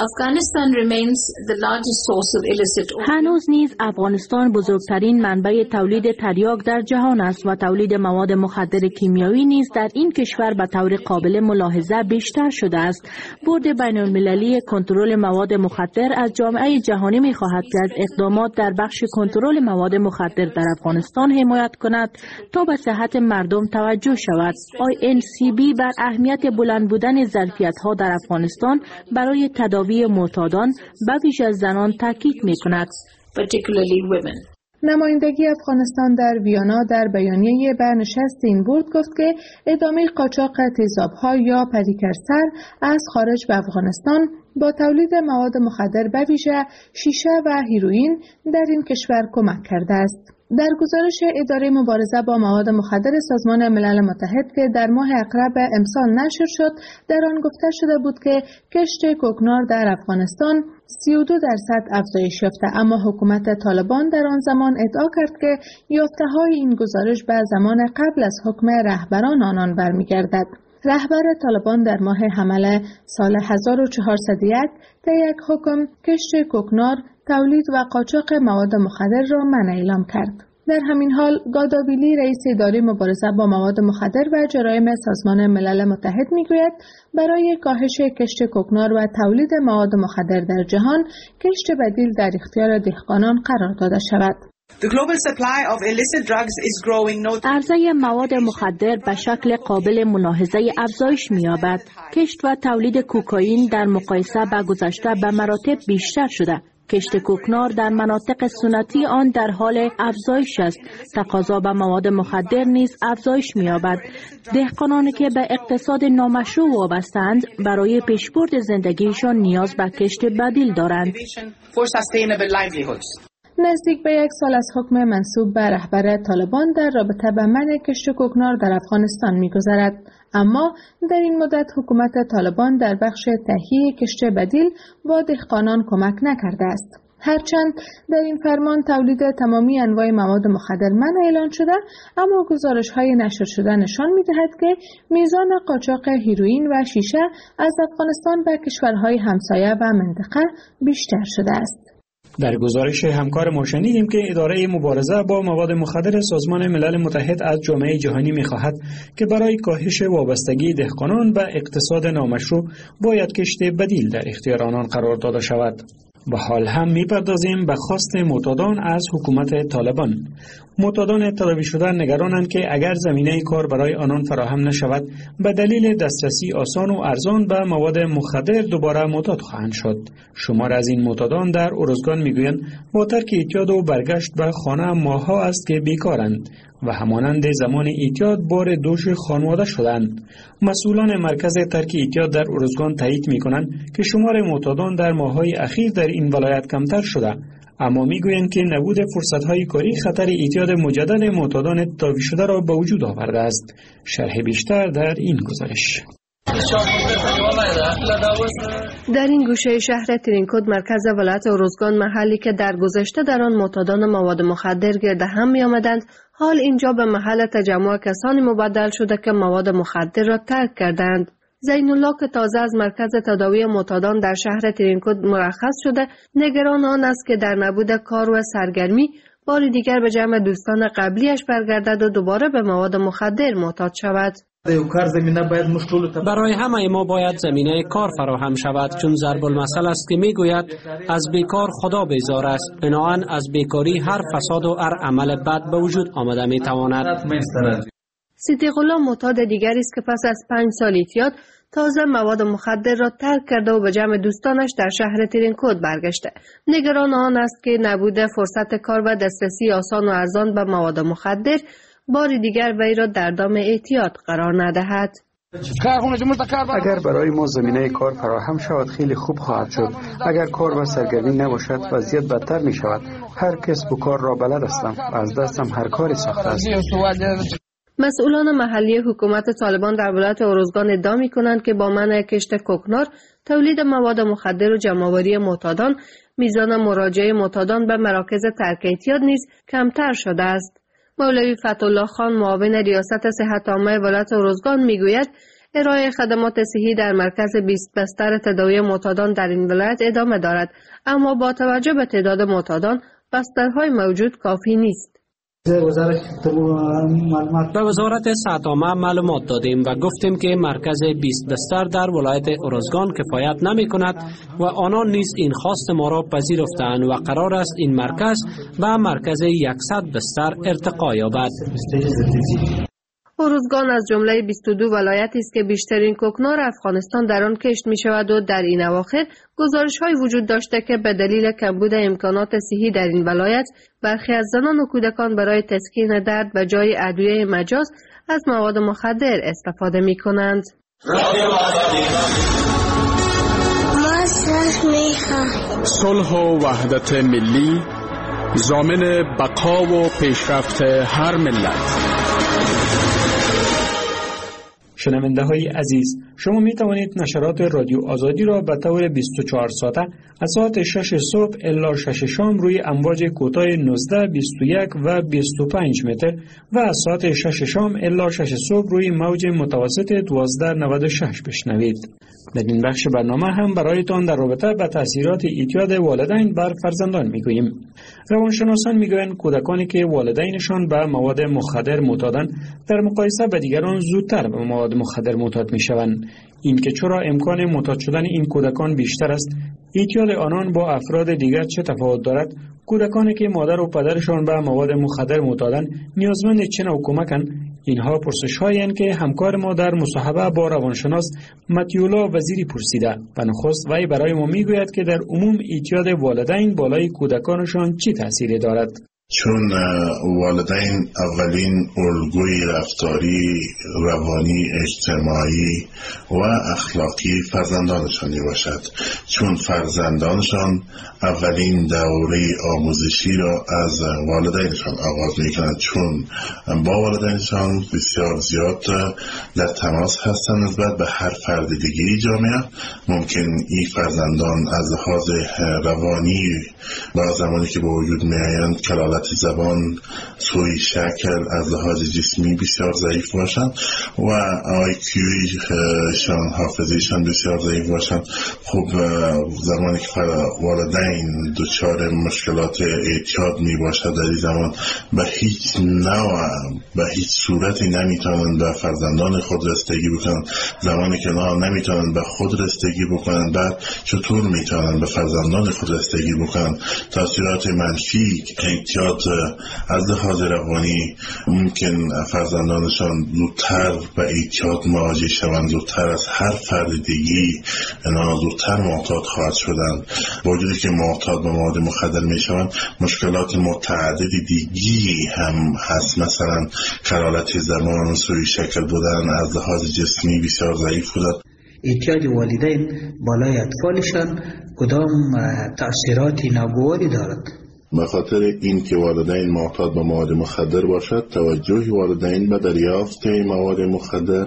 Speaker 13: هنوز نیز افغانستان بزرگترین منبع تولید تریاک در جهان است و تولید مواد مخدر کیمیایی نیز در این کشور به طور قابل ملاحظه بیشتر شده است. بورد بین المللی کنترل مواد مخدر از جامعه جهانی می خواهد که از اقدامات در بخش کنترل مواد مخدر در افغانستان حمایت کند تا به صحت مردم توجه شود. آی ان سی بی بر اهمیت بلند بودن ظرفیت‌ها در افغانستان برای تداوی معتادان به ویژه زنان تاکید می کند.
Speaker 29: نمایندگی افغانستان در ویانا در بیانیه به نشست این بورد گفت که ادامه قاچاق تیزاب‌ها یا پریکرسر از خارج به افغانستان با تولید مواد مخدر به ویژه شیشه و هیروئین در این کشور کمک کرده است. در گزارش اداره مبارزه با مواد مخدر سازمان ملل متحد که در ماه اقرب امسال نشر شد، در آن گفته شده بود که کشت کوکنار در افغانستان سی و دو درصد افزایش یافته، اما حکومت طالبان در آن زمان ادعا کرد که یافته‌های این گزارش به زمان قبل از حکم رهبران آنان برمیگردد. رهبر طالبان در ماه حمل سال هزار و چهارصد و یک طی یک حکم کشت کوکنار، تولید و قاچاق مواد مخدر را منع اعلام کرد. در همین حال گاداویلی رئیس اداره مبارزه با مواد مخدر و جرایم سازمان ملل متحد میگوید برای کاهش کشت کوکنار و تولید مواد مخدر در جهان کشت بدیل در اختیار دهقانان قرار داده شود.
Speaker 13: عرضه مواد مخدر به شکل قابل ملاحظه افزایش می‌یابد. کشت و تولید کوکائین در مقایسه با گذشته به مراتب بیشتر شده. کشت کوکنار در مناطق سنتی آن در حال افزایش است. تقاضا به مواد مخدر نیز افزایش می‌یابد. دهقانانی که به اقتصاد نامشروع وابسته‌اند برای پیشبرد زندگیشان نیاز به کشت بدیل دارند.
Speaker 29: نزدیک به یک سال از حکم منسوب به رهبر طالبان در رابطه با منع کشت کوکنار در افغانستان می‌گذرد، اما در این مدت حکومت طالبان در بخش تهیه کشت بدیل با دهقانان کمک نکرده است. هرچند در این فرمان تولید تمامی انواع مواد مخدر منع اعلان شده، اما گزارش‌های نشر شده نشان می‌دهد که میزان قاچاق هیروئین و شیشه از افغانستان به کشورهای همسایه و منطقه بیشتر شده است.
Speaker 5: در گزارش همکار ما شنیدیم که اداره مبارزه با مواد مخدر سازمان ملل متحد از جامعه جهانی می‌خواهد که برای کاهش وابستگی دهقانان به اقتصاد نامشروع باید کشت بدیل در اختیار آنان قرار داده شود. به حال هم می‌پردازیم به خواست معتادان از حکومت طالبان. معتادان تداوی شده نگرانند که اگر زمینه کار برای آنان فراهم نشود به دلیل دسترسی آسان و ارزان به مواد مخدر دوباره معتاد خواهند شد. شمار از این معتادان در ارزگان میگویند با ترک اعتیاد و برگشت به خانه ماه‌ها است که بیکارند و همانند زمان اعتیاد بار دوش خانواده شدند. مسئولان مرکز ترک اعتیاد در ارزگان تایید می‌کنند که شمار معتادان در ماه‌های اخیر در این ولایت کمتر شده، اما میگویند که نبود فرصت‌های کاری خطر اعتیاد مجدد معتادان تداوی شده را به وجود آورده است. شرح بیشتر در این گزارش.
Speaker 7: در این گوشه شهر ترینکود مرکز ولایت ارزگان، محلی که در گذشته در آن معتادان مواد مخدر گرد هم می آمدند، حال اینجا به محل تجمع کسانی مبدل شده که مواد مخدر را ترک کردند. زین الله که تازه از مرکز تداوی معتادان در شهر ترینکود مرخص شده، نگران آن است که در نبود کار و سرگرمی بار دیگر به جمع دوستان قبلیش برگردد و دوباره به مواد مخدر معتاد شود.
Speaker 8: برای همه ما باید زمینه کار فراهم شود، چون ضرب المثل است که میگوید از بیکار خدا بیزار است. بنابراین از بیکاری هر فساد و هر عمل بد به وجود آمده میتواند.
Speaker 7: صدیق الله معتاد دیگری است که پس از پنج سال اعتیاد تازه مواد مخدر را ترک کرده و به جمع دوستانش در شهر ترینکود برگشته. نگران آن است که نبود فرصت کار و دسترسی آسان و ارزان به مواد مخدر بار دیگر وی را در دام اعتیاد قرار ندهد.
Speaker 5: اگر برای ما زمینه کار فراهم شود خیلی خوب خواهد شد. اگر کار و سرگرمی نباشد وضعیت بدتر می شود. هر کسب و کار را بلد هستم و از دستم هر کاری ساخته است.
Speaker 7: مسئولان محلی حکومت طالبان در ولایت ارزگان ادعا می‌کنند که با منع کشت کوکنار، تولید مواد مخدر و جمع‌آوری معتادان، میزان مراجعه معتادان به مراکز ترک اعتیاد نیز کمتر شده است. مولوی فتح‌الله خان معاون ریاست صحت عامه ولایت ارزگان میگوید ارائه خدمات صحی در مرکز بیست بستر تداوی معتادان در این ولایت ادامه دارد، اما با توجه به تعداد معتادان بسترهای موجود کافی نیست.
Speaker 8: به وزارت صحت عامه معلومات دادیم و گفتیم که مرکز بیست بستر در ولایت ارزگان کفایت نمی کند و آنان نیز این خواست ما را پذیرفتند و قرار است این مرکز به مرکز صد بستر ارتقا یابد.
Speaker 7: ارزگان از جمله بیست و دو ولایتی است که بیشترین کوکنار افغانستان در آن کشت می شود و در این اواخر گزارش‌های وجود داشته که به دلیل کمبود امکانات صحی در این ولایت برخی از زنان و کودکان برای تسکین درد به جای ادویه مجاز از مواد مخدر استفاده می کنند.
Speaker 1: صلح و وحدت ملی ضامن بقا و پیشرفت هر ملت.
Speaker 5: شنونده های عزیز، شما می توانید نشرات رادیو آزادی را به طور بیست و چهار ساعته از ساعت شش صبح الی شش شام روی امواج کوتاه نوزده، بیست و یک و بیست و پنج متر و از ساعت شش شام الی شش صبح روی موج متوسط دوازده نود و شش بشنوید. در این بخش برنامه هم برایتان در رابطه با تاثیرات اعتیاد والدین بر فرزندان میگوییم. روانشناسان میگویند کودکانی که والدینشان به مواد مخدر معتادند در مقایسه با دیگران زودتر به مواد مخدر معتاد میشوند. این که چرا امکان معتاد شدن این کودکان بیشتر است، اعتیاد آنان با افراد دیگر چه تفاوت دارد، کودکانی که مادر و پدرشان به مواد مخدر معتادند نیازمند چه نوع کمکند، اینها پرسش‌هایی هستند که همکار ما در مصاحبه با روانشناس متیولا وزیری پرسیده و نخست وی برای ما میگوید که در عموم اعتیاد والدین بالای کودکانشان چه تأثیری دارد.
Speaker 12: چون والدین اولین الگوی رفتاری، روانی، اجتماعی و اخلاقی فرزندانشان می باشد، چون فرزندانشان اولین دوره آموزشی را از والدینشان آغاز می کنند، چون با والدینشان بسیار زیاد در تماس هستند نسبت به هر فرد دیگری جامعه. ممکن این فرزندان از لحاظ روانی با زمانی که به وجود می آیند کلالت زبان، سوی شکل، از لحاظ جسمی بسیار ضعیف باشند و آی کیویشان، حافظهشان بسیار ضعیف باشند. خب زمانی که والدین دچار مشکلات اعتیاد می باشد در این زمان به هیچ نوع به هیچ صورتی نمیتونند به فرزندان خود رسیدگی بکنند. زمانی که نه نمیتونند به خود رسیدگی بکنند، بعد چطور میتونند به فرزندان خود رسیدگی بکنند؟ تاثیرات منفی اعتیاد از لحاظ روانی ممکن فرزندانشان زودتر به اعتیاد مواجه شوند، زودتر از هر فرد دیگی اینا زودتر معتاد خواهد شدند. با وجودی که معتاد به مواد مخدر می شوند، مشکلات متعدد دیگی هم هست، مثلا کلالت زبان، سوی شکل بودن، از لحاظ جسمی بسیار ضعیف بودن.
Speaker 9: اعتیاد والدین بالای اطفالشان کدام تأثیرات ناگواری دارد؟
Speaker 12: به خاطر این که والدین معتاد به مواد مخدر باشد، توجه والدین به دریافت مواد مخدر،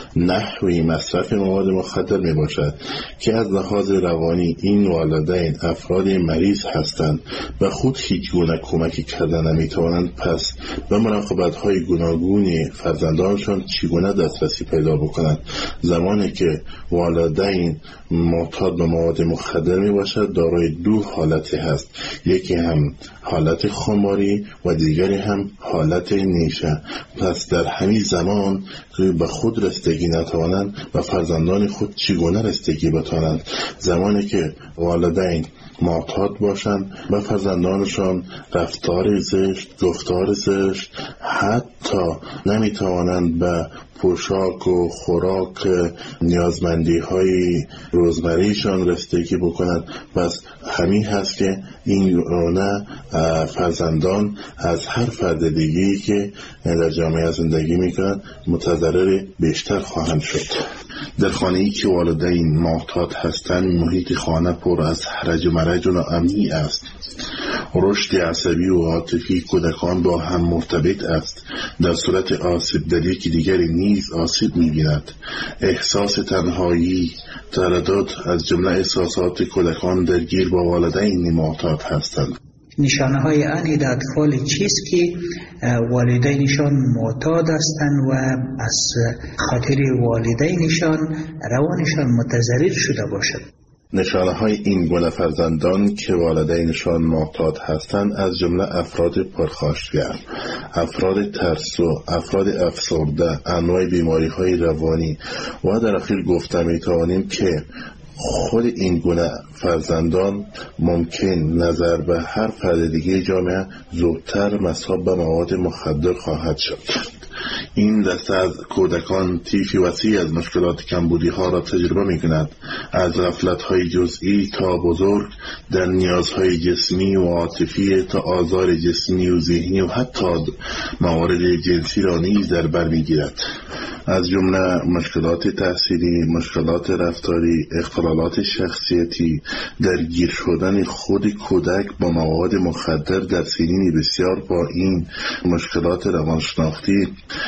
Speaker 12: نحوی مصرف مواد مخدر می باشد که از لحاظ روانی این والدین افراد مریض هستند و خود هیچ گونه کمکی کردن نمی توانند، پس به مراقبت های گوناگون فرزندانشان چگونه دسترسی پیدا بکنند. زمانی که والدین معتاد به مواد مخدر می باشد، دارای دو حالتی هست، یکی هم حالت خماری و دیگری هم حالت نیشه. پس در همین زمان به خود رسیدگی نتوانند و فرزندان خود چگونه رسیدگی بتوانند؟ زمانی که والدین معتاد باشند و فرزندانشان رفتار زشت، گفتار زشت، حتی نمیتوانند به پوشاک و خوراک نیازمندی های روزمریشان رسیدگی بکنند. پس همین هست که این گونه فرزندان از هر فرد دیگه‌ای که در جامعه زندگی میکنند متضرر بیشتر خواهند شد. در خانه‌ای که والدین محتاط هستند محیط خانه پر از هرج و مرج و ناامنی است. رشد عصبی و عاطفی کودکان با هم مرتبط است. در صورت آسیب در یکی دیگری نیز آسیب می‌بیند. احساس تنهایی، تردد از جمله احساسات کودکان درگیر با والدین محتاط هستند.
Speaker 9: نشانه های آن در اطفال چیست که والدینشان معتاد هستند و از خاطر والدینشان روانشان متضرر شده باشد.
Speaker 12: نشانه های این گونه فرزندان که والدینشان معتاد هستند از جمله افراد پرخاشگر، افراد ترسو، افراد افسرده، انواع بیماری های روانی و در اخیر گفته می توانیم که خود این گونه فرزندان ممکن نظر به هر فرد دیگه جامعه زودتر مصاب به مواد مخدر خواهد شد. این دسته از کودکان طیفی وسیع از مشکلات کمبودی ها را تجربه می کند، از غفلت های جزئی تا بزرگ، در نیازهای جسمی و عاطفی تا آزار جسمی و ذهنی و حتی موارد جنسی را نیز در بر می گیرد. از جمله مشکلات تحصیلی، مشکلات رفتاری، اختلالات شخصیتی، درگیر شدن خود کودک با مواد مخدر در سنین بسیار پایین، مشکلات روانشناختی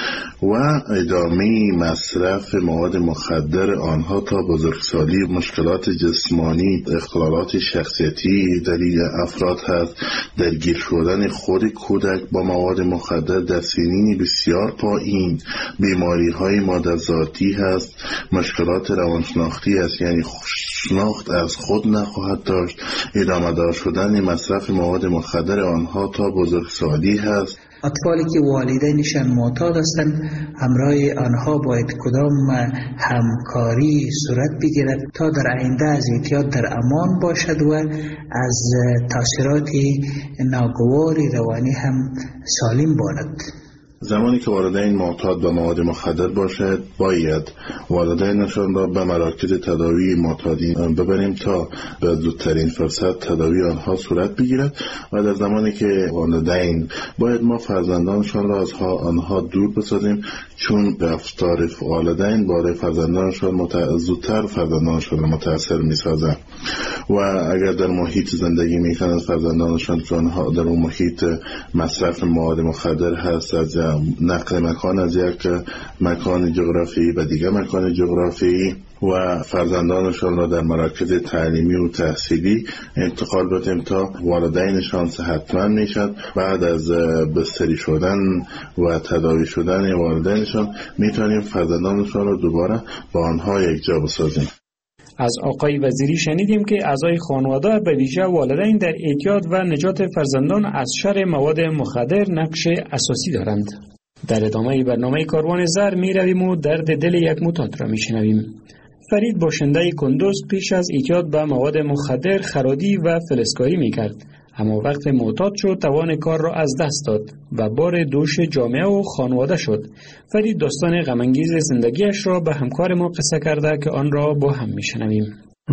Speaker 12: و ادامه مصرف مواد مخدر آنها تا بزرگسالی، مشکلات جسمانی، اختلالات شخصیتی دلیل افراد هست. درگیر شدن خود کودک با مواد مخدر در سنین بسیار پایین، بیماری های مادرزادی هست، مشکلات روانشناختی است، یعنی شناخت از خود نخواهد داشت، ادامه دار شدن مصرف مواد مخدر آنها تا بزرگسالی هست.
Speaker 9: اطفالی که والدینشان معتاد هستند همراه آنها باید کدام همکاری صورت بگیرد تا در آینده از اعتیاد در امان باشد و از تاثیرات ناگوار روانی هم سالم باشد.
Speaker 12: زمانی که والدین معتاد به مواد مخدر باشد باید والدینشان را به مراکز تداوی معتادین ببریم تا به زودترین فرصت تداوی آنها صورت بگیرد و در زمانی که والدین باید ما فرزندانشان را از آنها دور بسازیم، چون رفتار والدین برای فرزندانشان مت... زودتر فرزندانشان را متاثر می‌سازد و اگر در محیط زندگی می‌کنند فرزندانشان که آنها در اون محیط مصرف مواد مخدر هست، از نقل مکان از یک مکان جغرافیایی به دیگر مکان جغرافیایی و فرزندانشان را در مراکز تعلیمی و تحصیلی انتقال بدیم تا والدینشان صحتمند میشد. بعد از بستری شدن و تداوی شدن والدینشان میتونیم فرزندانشان را دوباره با آنها یک جا بسازیم.
Speaker 5: از آقای وزیری شنیدیم که اعضای خانواده به ویژه والدین در اعتیاد و نجات فرزندان از شر مواد مخدر نقش اساسی دارند. در ادامه برنامه کاروان زر می رویم و درد دل یک معتاد را می شنویم. فرید باشنده کندوز پیش از اعتیاد به مواد مخدر خرادی و فلزکاری می کرد، اما وقت معتاد شد توان کار را از دست داد و بار دوش جامعه و خانواده شد. فرید داستان غم‌انگیز زندگیش را به همکار ما قصه کرده که آن را با هم میشنویم.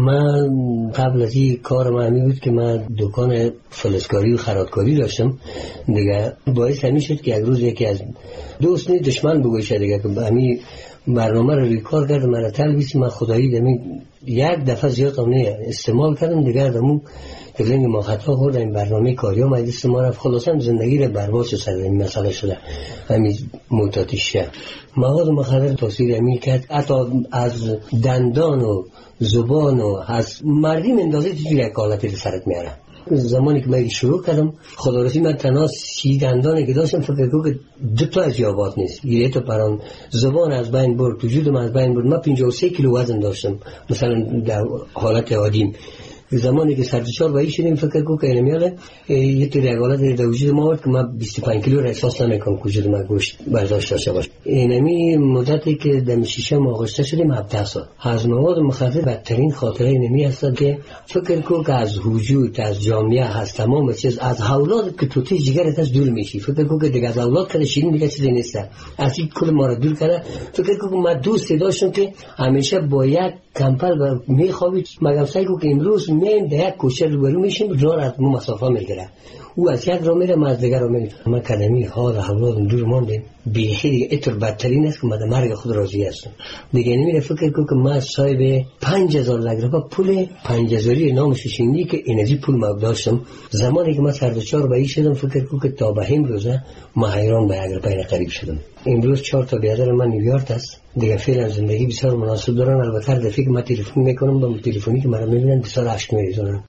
Speaker 27: من قبل از این کار من همی بود که من دکان فلزکاری و خرادکاری داشتم دیگه. باعث همین شد که یک روز یکی از دوست نی دشمن بگوشه دیگه که همین برنامه رو ریکار کردم من تلویزی من خدایی دمی یک دفعه زیاد هم نه استعمال کردم دیگه دمون دلنگ ما خطا خورد این برنامه کاری ها مجلس ما رفت خلاصا زندگی رو برباد سر این مسئله شده همین معتادیش شد. مواد مخدر تاثیر همین کرد حتی از دندان و زبان و از مردی مندازه چیزی یک حالتی رو سرت میاره. زمانی که من شروع کردم خدا رسی من تنها سی دندانی که داشتم فکر کنم که دو تا از یابات نیست، یه تا پران زبان از بین برد، وجودم از بین برد. من پنجاه و سه کیلو وزن داشتم مثلا در حالت عادیم زمانی که سردچار بایی شدیم فکر کو که اینمیاله یه طور حالت در وجود ما بود که ما بیست و پنج کیلو را احساس نمیکنم وجود ما گوشت برداشت داشته باشه. اینمی مدتی که در ششم آغوش شدیم هفده سال. از مواد مخدر بدترین خاطره اینمی هست که فکر کو که از وجود از جامعه هست تمام چیز از اولاد که توتی جگرت از دور میشی. فکر کو که دیگه از اولاد کنه شیرین دیگه چیزی نیست. از این کل ما را دور کنه. فکر کو که ما دوست داشتم که همیشه با یک کمپل و میخوابید مگم سعی کو که امروز میم در یک کوچه روبرو میشیم راه از مو مسافه میگیره او از یک راه میره ما از دیگر راه میره ما کلمی ها را اولادم دور ماندیم بیخی دیگه اتر بدترین است که ما در مرگ خود راضی هستم دیگه نمیره فکر کو که ما صاحب پنج هزار لگرفا پول پنج هزاری نامش شینی که انرژی پول ما داشتم زمانی که ما سردچار بایی شدم فکر کو که تا به امروزه ما حیران به اگرپای قریب شدم امروز چهار تا بیادر من نیویورک است دیگه فعلا زندگی بسیار مناسب دارن البته در فکر ما تلفن میکنم با تلفنی که منو میبینن بسیار عشق میریزونن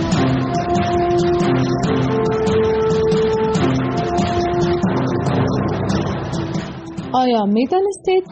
Speaker 29: آیا میدانستید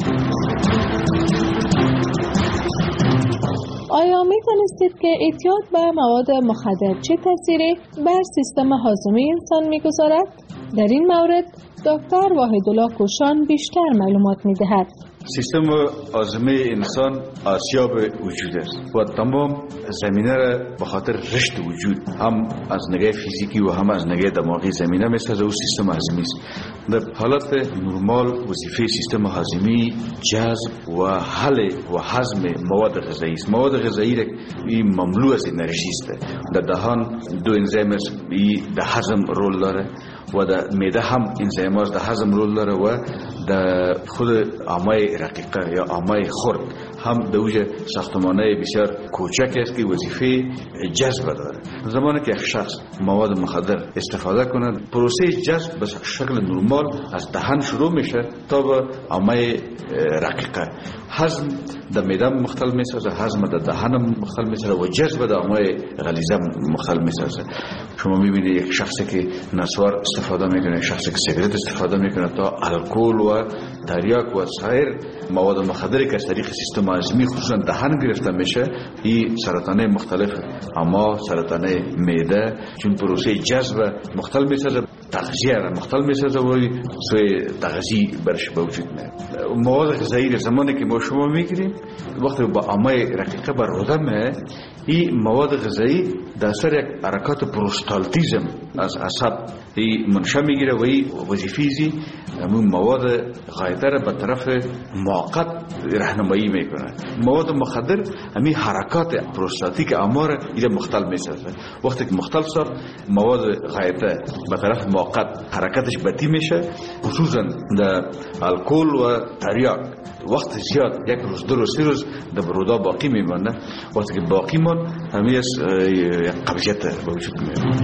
Speaker 29: آیا میدانستید که اعتیاد به مواد مخدر چه تأثیری بر سیستم هاضمه انسان میگذارد؟ در این مورد دکتر وحیدالله کوشان بیشتر معلومات میدهد.
Speaker 11: سیستم هاضمه انسان آسیاب وجود است و تمام زمینه را به خاطر رشد وجود هم از نگاه فیزیکی و هم از نگاه دماغی زمینه میسازه و سیستم هاضمه است. در حالت نرمال وظیفه سیستم هاضمه جذب و حل و هضم مواد غذایی است. مواد غذایی این مملو از انرژی است. در دهان دو انزیم است در هضم رول داره و در معده هم انزیم است در هضم رول داره و در خود آمای رقیقه یا آمای خرد هم دوجه ساختمانه بسیار کوچک است که وظیفه جذب داره. زمانی که یک شخص مواد مخدر استفاده کنه پروسه جذب به شکل نرمال از دهان شروع میشه تا به آمای رقیقه هضم در معده مختل میسازه هضم در دهان مختل میسازه و جذب در آمای غلیظه مختل میسازه. شما میبینید یک شخصی که نسوار استفاده میکنه یک شخصی که سیگارت استفاده میکنه تا الکل و تریاک و سایر مواد مخدری که از طریق سیستم هاضمه خصوصا دهان گرفته میشه این سرطانه مختلف اما سرطانه معده چون پروسه جذب مختل میسازه تغذیه را مختل میسازه و سوی تغذیه برش به وجود میاد. مواد غذایی زمانی که ما شما میگیریم وقتی با آمای رقیقه بر رودمه این مواد غذایی در اثر یک حرکات پروستالتیزم از عصب این منشأ میگیره و این وظیفه‌ای همون مواد غایطه را به طرف موقت راهنمایی میکنه. مواد مخدر همین حرکات پروستاتیک آمار ایره مختل میسازه. وقتی که مختل ساخت مواد غایطه به طرف موقت حرکتش بدی میشه خصوصا در الکل و تریاک وقت زیاد یک روز دو روز سه روز در رودا باقی میمانه وقتی که باقی ماند همین از قبضیت به وجود میاد.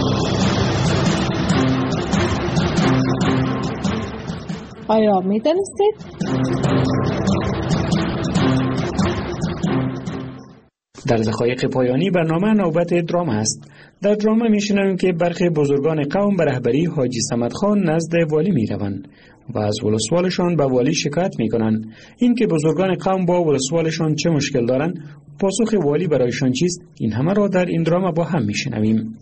Speaker 29: آیا میدانستید؟
Speaker 5: در دقایق پایانی برنامه نوبت درام است. در درام میشنویم که برخی بزرگان قوم به رهبری حاجی صمد خان نزد والی میروند و از ولسوالشان به والی شکایت میکنند. این که بزرگان قوم با ولسوالشان چه مشکل دارند، پاسخ والی برایشان چیست، این همه را در این درام با هم میشنویم.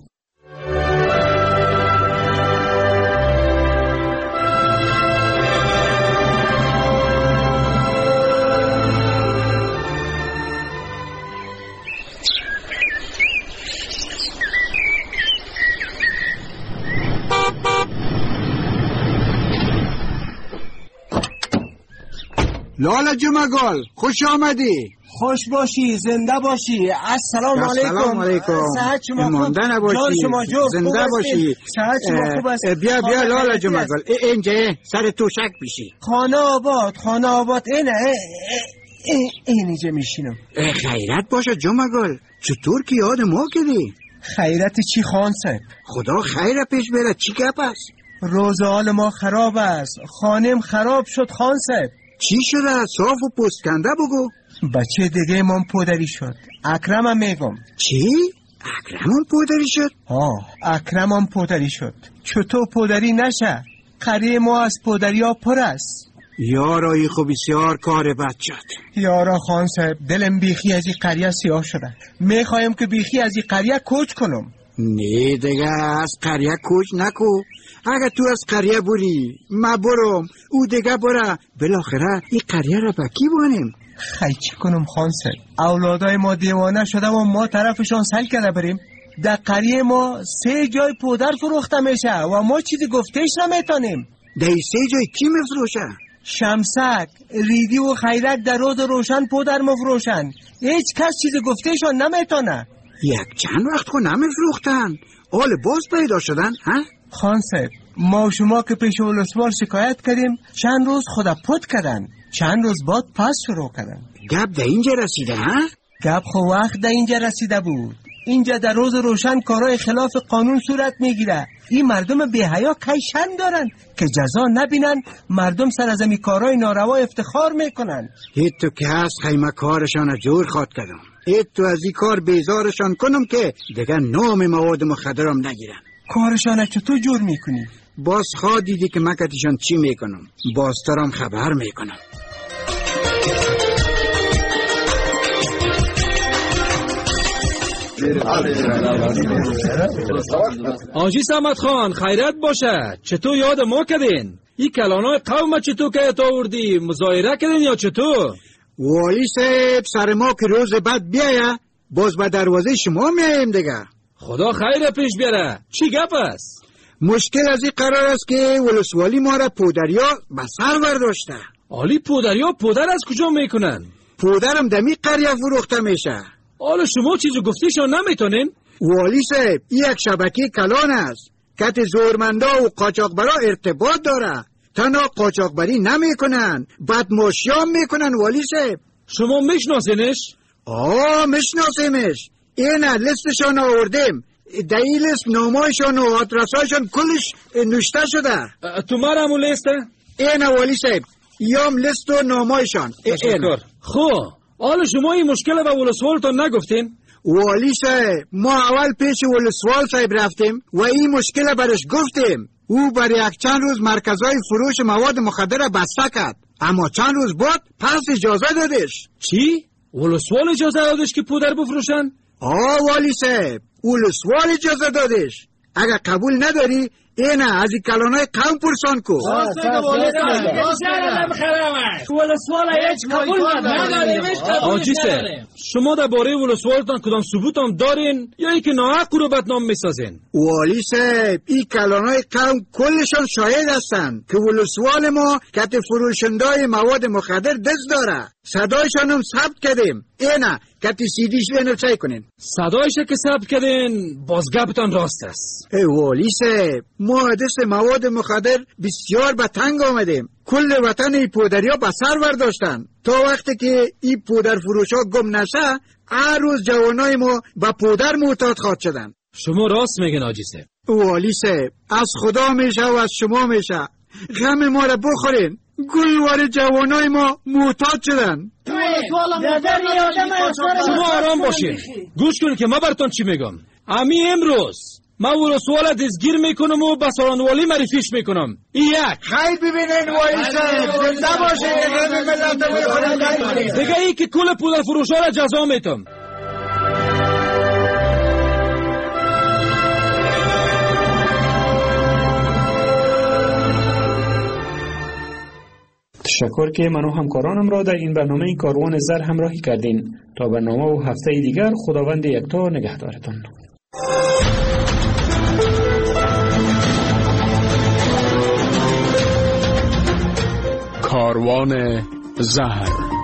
Speaker 14: لالا جمگل خوش آمدی.
Speaker 15: خوش باشی، زنده باشی. السلام علیکم.
Speaker 14: السلام علیکم.
Speaker 15: صحت شما خوب؟
Speaker 14: مانده نباشی.
Speaker 15: جان شما جو
Speaker 14: زنده باشی.
Speaker 15: صحت شما خوب است.
Speaker 14: بیا بیا لالا جمگل اینجا سر توشک بشی.
Speaker 15: خانه آباد خانه آباد اینه اینجا میشینم.
Speaker 14: خیرت باشه جمگل. چطور که یاد ما کردی؟
Speaker 15: خیرت چی خان صاحب؟
Speaker 14: خدا خیر پیش بره. چی گپ است؟
Speaker 15: روز حال ما خراب است. خانم خراب شد خان صاحب.
Speaker 14: چی شده؟ صاف و پستکنده بگو.
Speaker 15: بچه دیگه من پدری شد. اکرمم میگم.
Speaker 14: چی؟ اکرمم پدری شد؟
Speaker 15: ها اکرمم پدری شد. چطور پدری نشه؟ قریه ما از پدری ها پر است.
Speaker 14: یارایی خب بسیار کار بد شد.
Speaker 15: یارا خان صاحب دلم بیخی از این قریه سیاه شده. میخوایم که بیخی از این قریه کوچ کنم.
Speaker 14: نه دیگه از قریه کوچ نکو. اگه تو از قریه بری ما برم او دیگه بره، بالاخره این قریه را با کی بانیم؟
Speaker 15: خی چی کنم خان صاحب؟ اولادای ما دیوانه شده و ما طرفشان سل کرده بریم. در قریه ما سه جای پودر فروخته میشه و ما چیزی گفتهش نمیتونیم.
Speaker 14: در سه جای کی میفروشه؟
Speaker 15: شمسک، ریدی و خیرک در روز روشن پودر مفروشن. هیچ کس چیزی گفتهشان نمیتونه.
Speaker 14: یک چند وقت خو نمیفروختن، حال باز پیدا شدن ها؟
Speaker 15: خان صاحب ما و شما که پیش ولسوال شکایت کردیم چند روز خدا پود کردن، چند روز بعد پس شروع کردن.
Speaker 14: گپ در اینجا رسیده ها؟
Speaker 15: گپ خو وقت در اینجا رسیده بود. اینجا در روز روشن کارهای خلاف قانون صورت میگیره. این مردم بی حیا کیشن دارن که جزا نبینن، مردم سر از این کارهای ناروا افتخار میکنن.
Speaker 14: هیچ تو که هست خیمه کارشان جور خواد کردم. هیچ تو از این کار بیزارشان کنم که دیگه نام مواد مخدرم نگیرن.
Speaker 15: کارشان چطور جور میکنی؟
Speaker 14: باز خواه دیدی که مکتشان چی میکنم، بازترم خبر میکنم.
Speaker 6: آجی سمت خان خیرت باشه، چطور یاد ما کردین؟ این کلانای قوم چطور که تا آوردی مظاهره کردین یا چطور؟
Speaker 14: والی صاحب سر ما که روز بعد بیایه باز به دروازه شما میاییم دیگه.
Speaker 6: خدا خیر پیش بیاره. چی گپ است؟
Speaker 14: مشکل از این قرار است که ولسوالی ما را پودریا به سر برداشته.
Speaker 6: آلی پودریا پودر از کجا میکنن؟
Speaker 14: پودرم دمی قریه فروخته میشه.
Speaker 6: حالا شما چیزو گفتیشان نمیتونین؟
Speaker 14: والی صاحب این یک شبکه کلان است که زورمندا و قاچاقبرا ارتباط داره. تنها قاچاقبری نمیکنن، بدماشیام میکنن. والی صاحب
Speaker 6: شما میشناسینش؟
Speaker 14: آه میشناسیمش. این لیستشان آوردیم، در این لیست نامایشان و آدرسایشان کلش نوشته شده.
Speaker 6: تو مرمو لیسته؟
Speaker 14: این والی صاحب یام لیست و نامایشان.
Speaker 6: خو حالا شما این مشکل به ولسوالتان نگفتین؟
Speaker 14: والی صاحب ما اول پیش ولسوال صاحب رفتیم و این مشکل برش گفتیم. او برای یک چند روز مرکزهای فروش مواد مخدر بسته کرد، اما چند روز بعد پس اجازه دادش.
Speaker 6: چی؟ ولسوال اجازه دادش که پودر بفروشن؟
Speaker 14: آه والی صاحب ولسوال اجازه دادش. اگر قبول نداری اینه از این کلانای قوم پرسان کو.
Speaker 6: آجی صاحب شما در باره ولسوالتان کدام ثبوت هم دارین یا ای که ناحق رو بدنام میسازین؟
Speaker 14: والی صاحب این کلانای قوم کلشان شاهد هستن که ولسوال ما کت فروشندای مواد مخدر دست داره. صدایشان هم ثبت کردیم. اینه کتی سیدیش بینو چای کنین.
Speaker 6: صدایش که ثبت کردین باز گپتان راست است.
Speaker 14: ای والی صاحب ما دست مواد مخدر بسیار به تنگ آمدیم. کل وطن ای پودریا به سر برداشتن. تا وقتی که ای پودر فروش ها گم نشه هر روز جوانای ما به پودر معتاد خواد شدن.
Speaker 6: شما راست میگن آجی صاحب.
Speaker 14: والی صاحب از خدا میشه و از شما میشه، غم ما را بخورین. گلوار جوانای ما معتاد شدن.
Speaker 6: شما آرام باشین، گوش کنین که ما براتون چی میگم. امی امروز ما ولسوال دزگیر میکنم و به سالانوالی معرفیش میکنم. این یک
Speaker 14: خیلی ببینین والی صاحب زنده باشین
Speaker 6: دیگه ای که کل پودر فروشا را جزا میتم.
Speaker 5: تشکر که من و همکارانم را در این برنامه کاروان زر همراهی کردین. تا برنامه و هفته دیگر خداوند یکتا نگهدارتان.
Speaker 1: کاروان زهر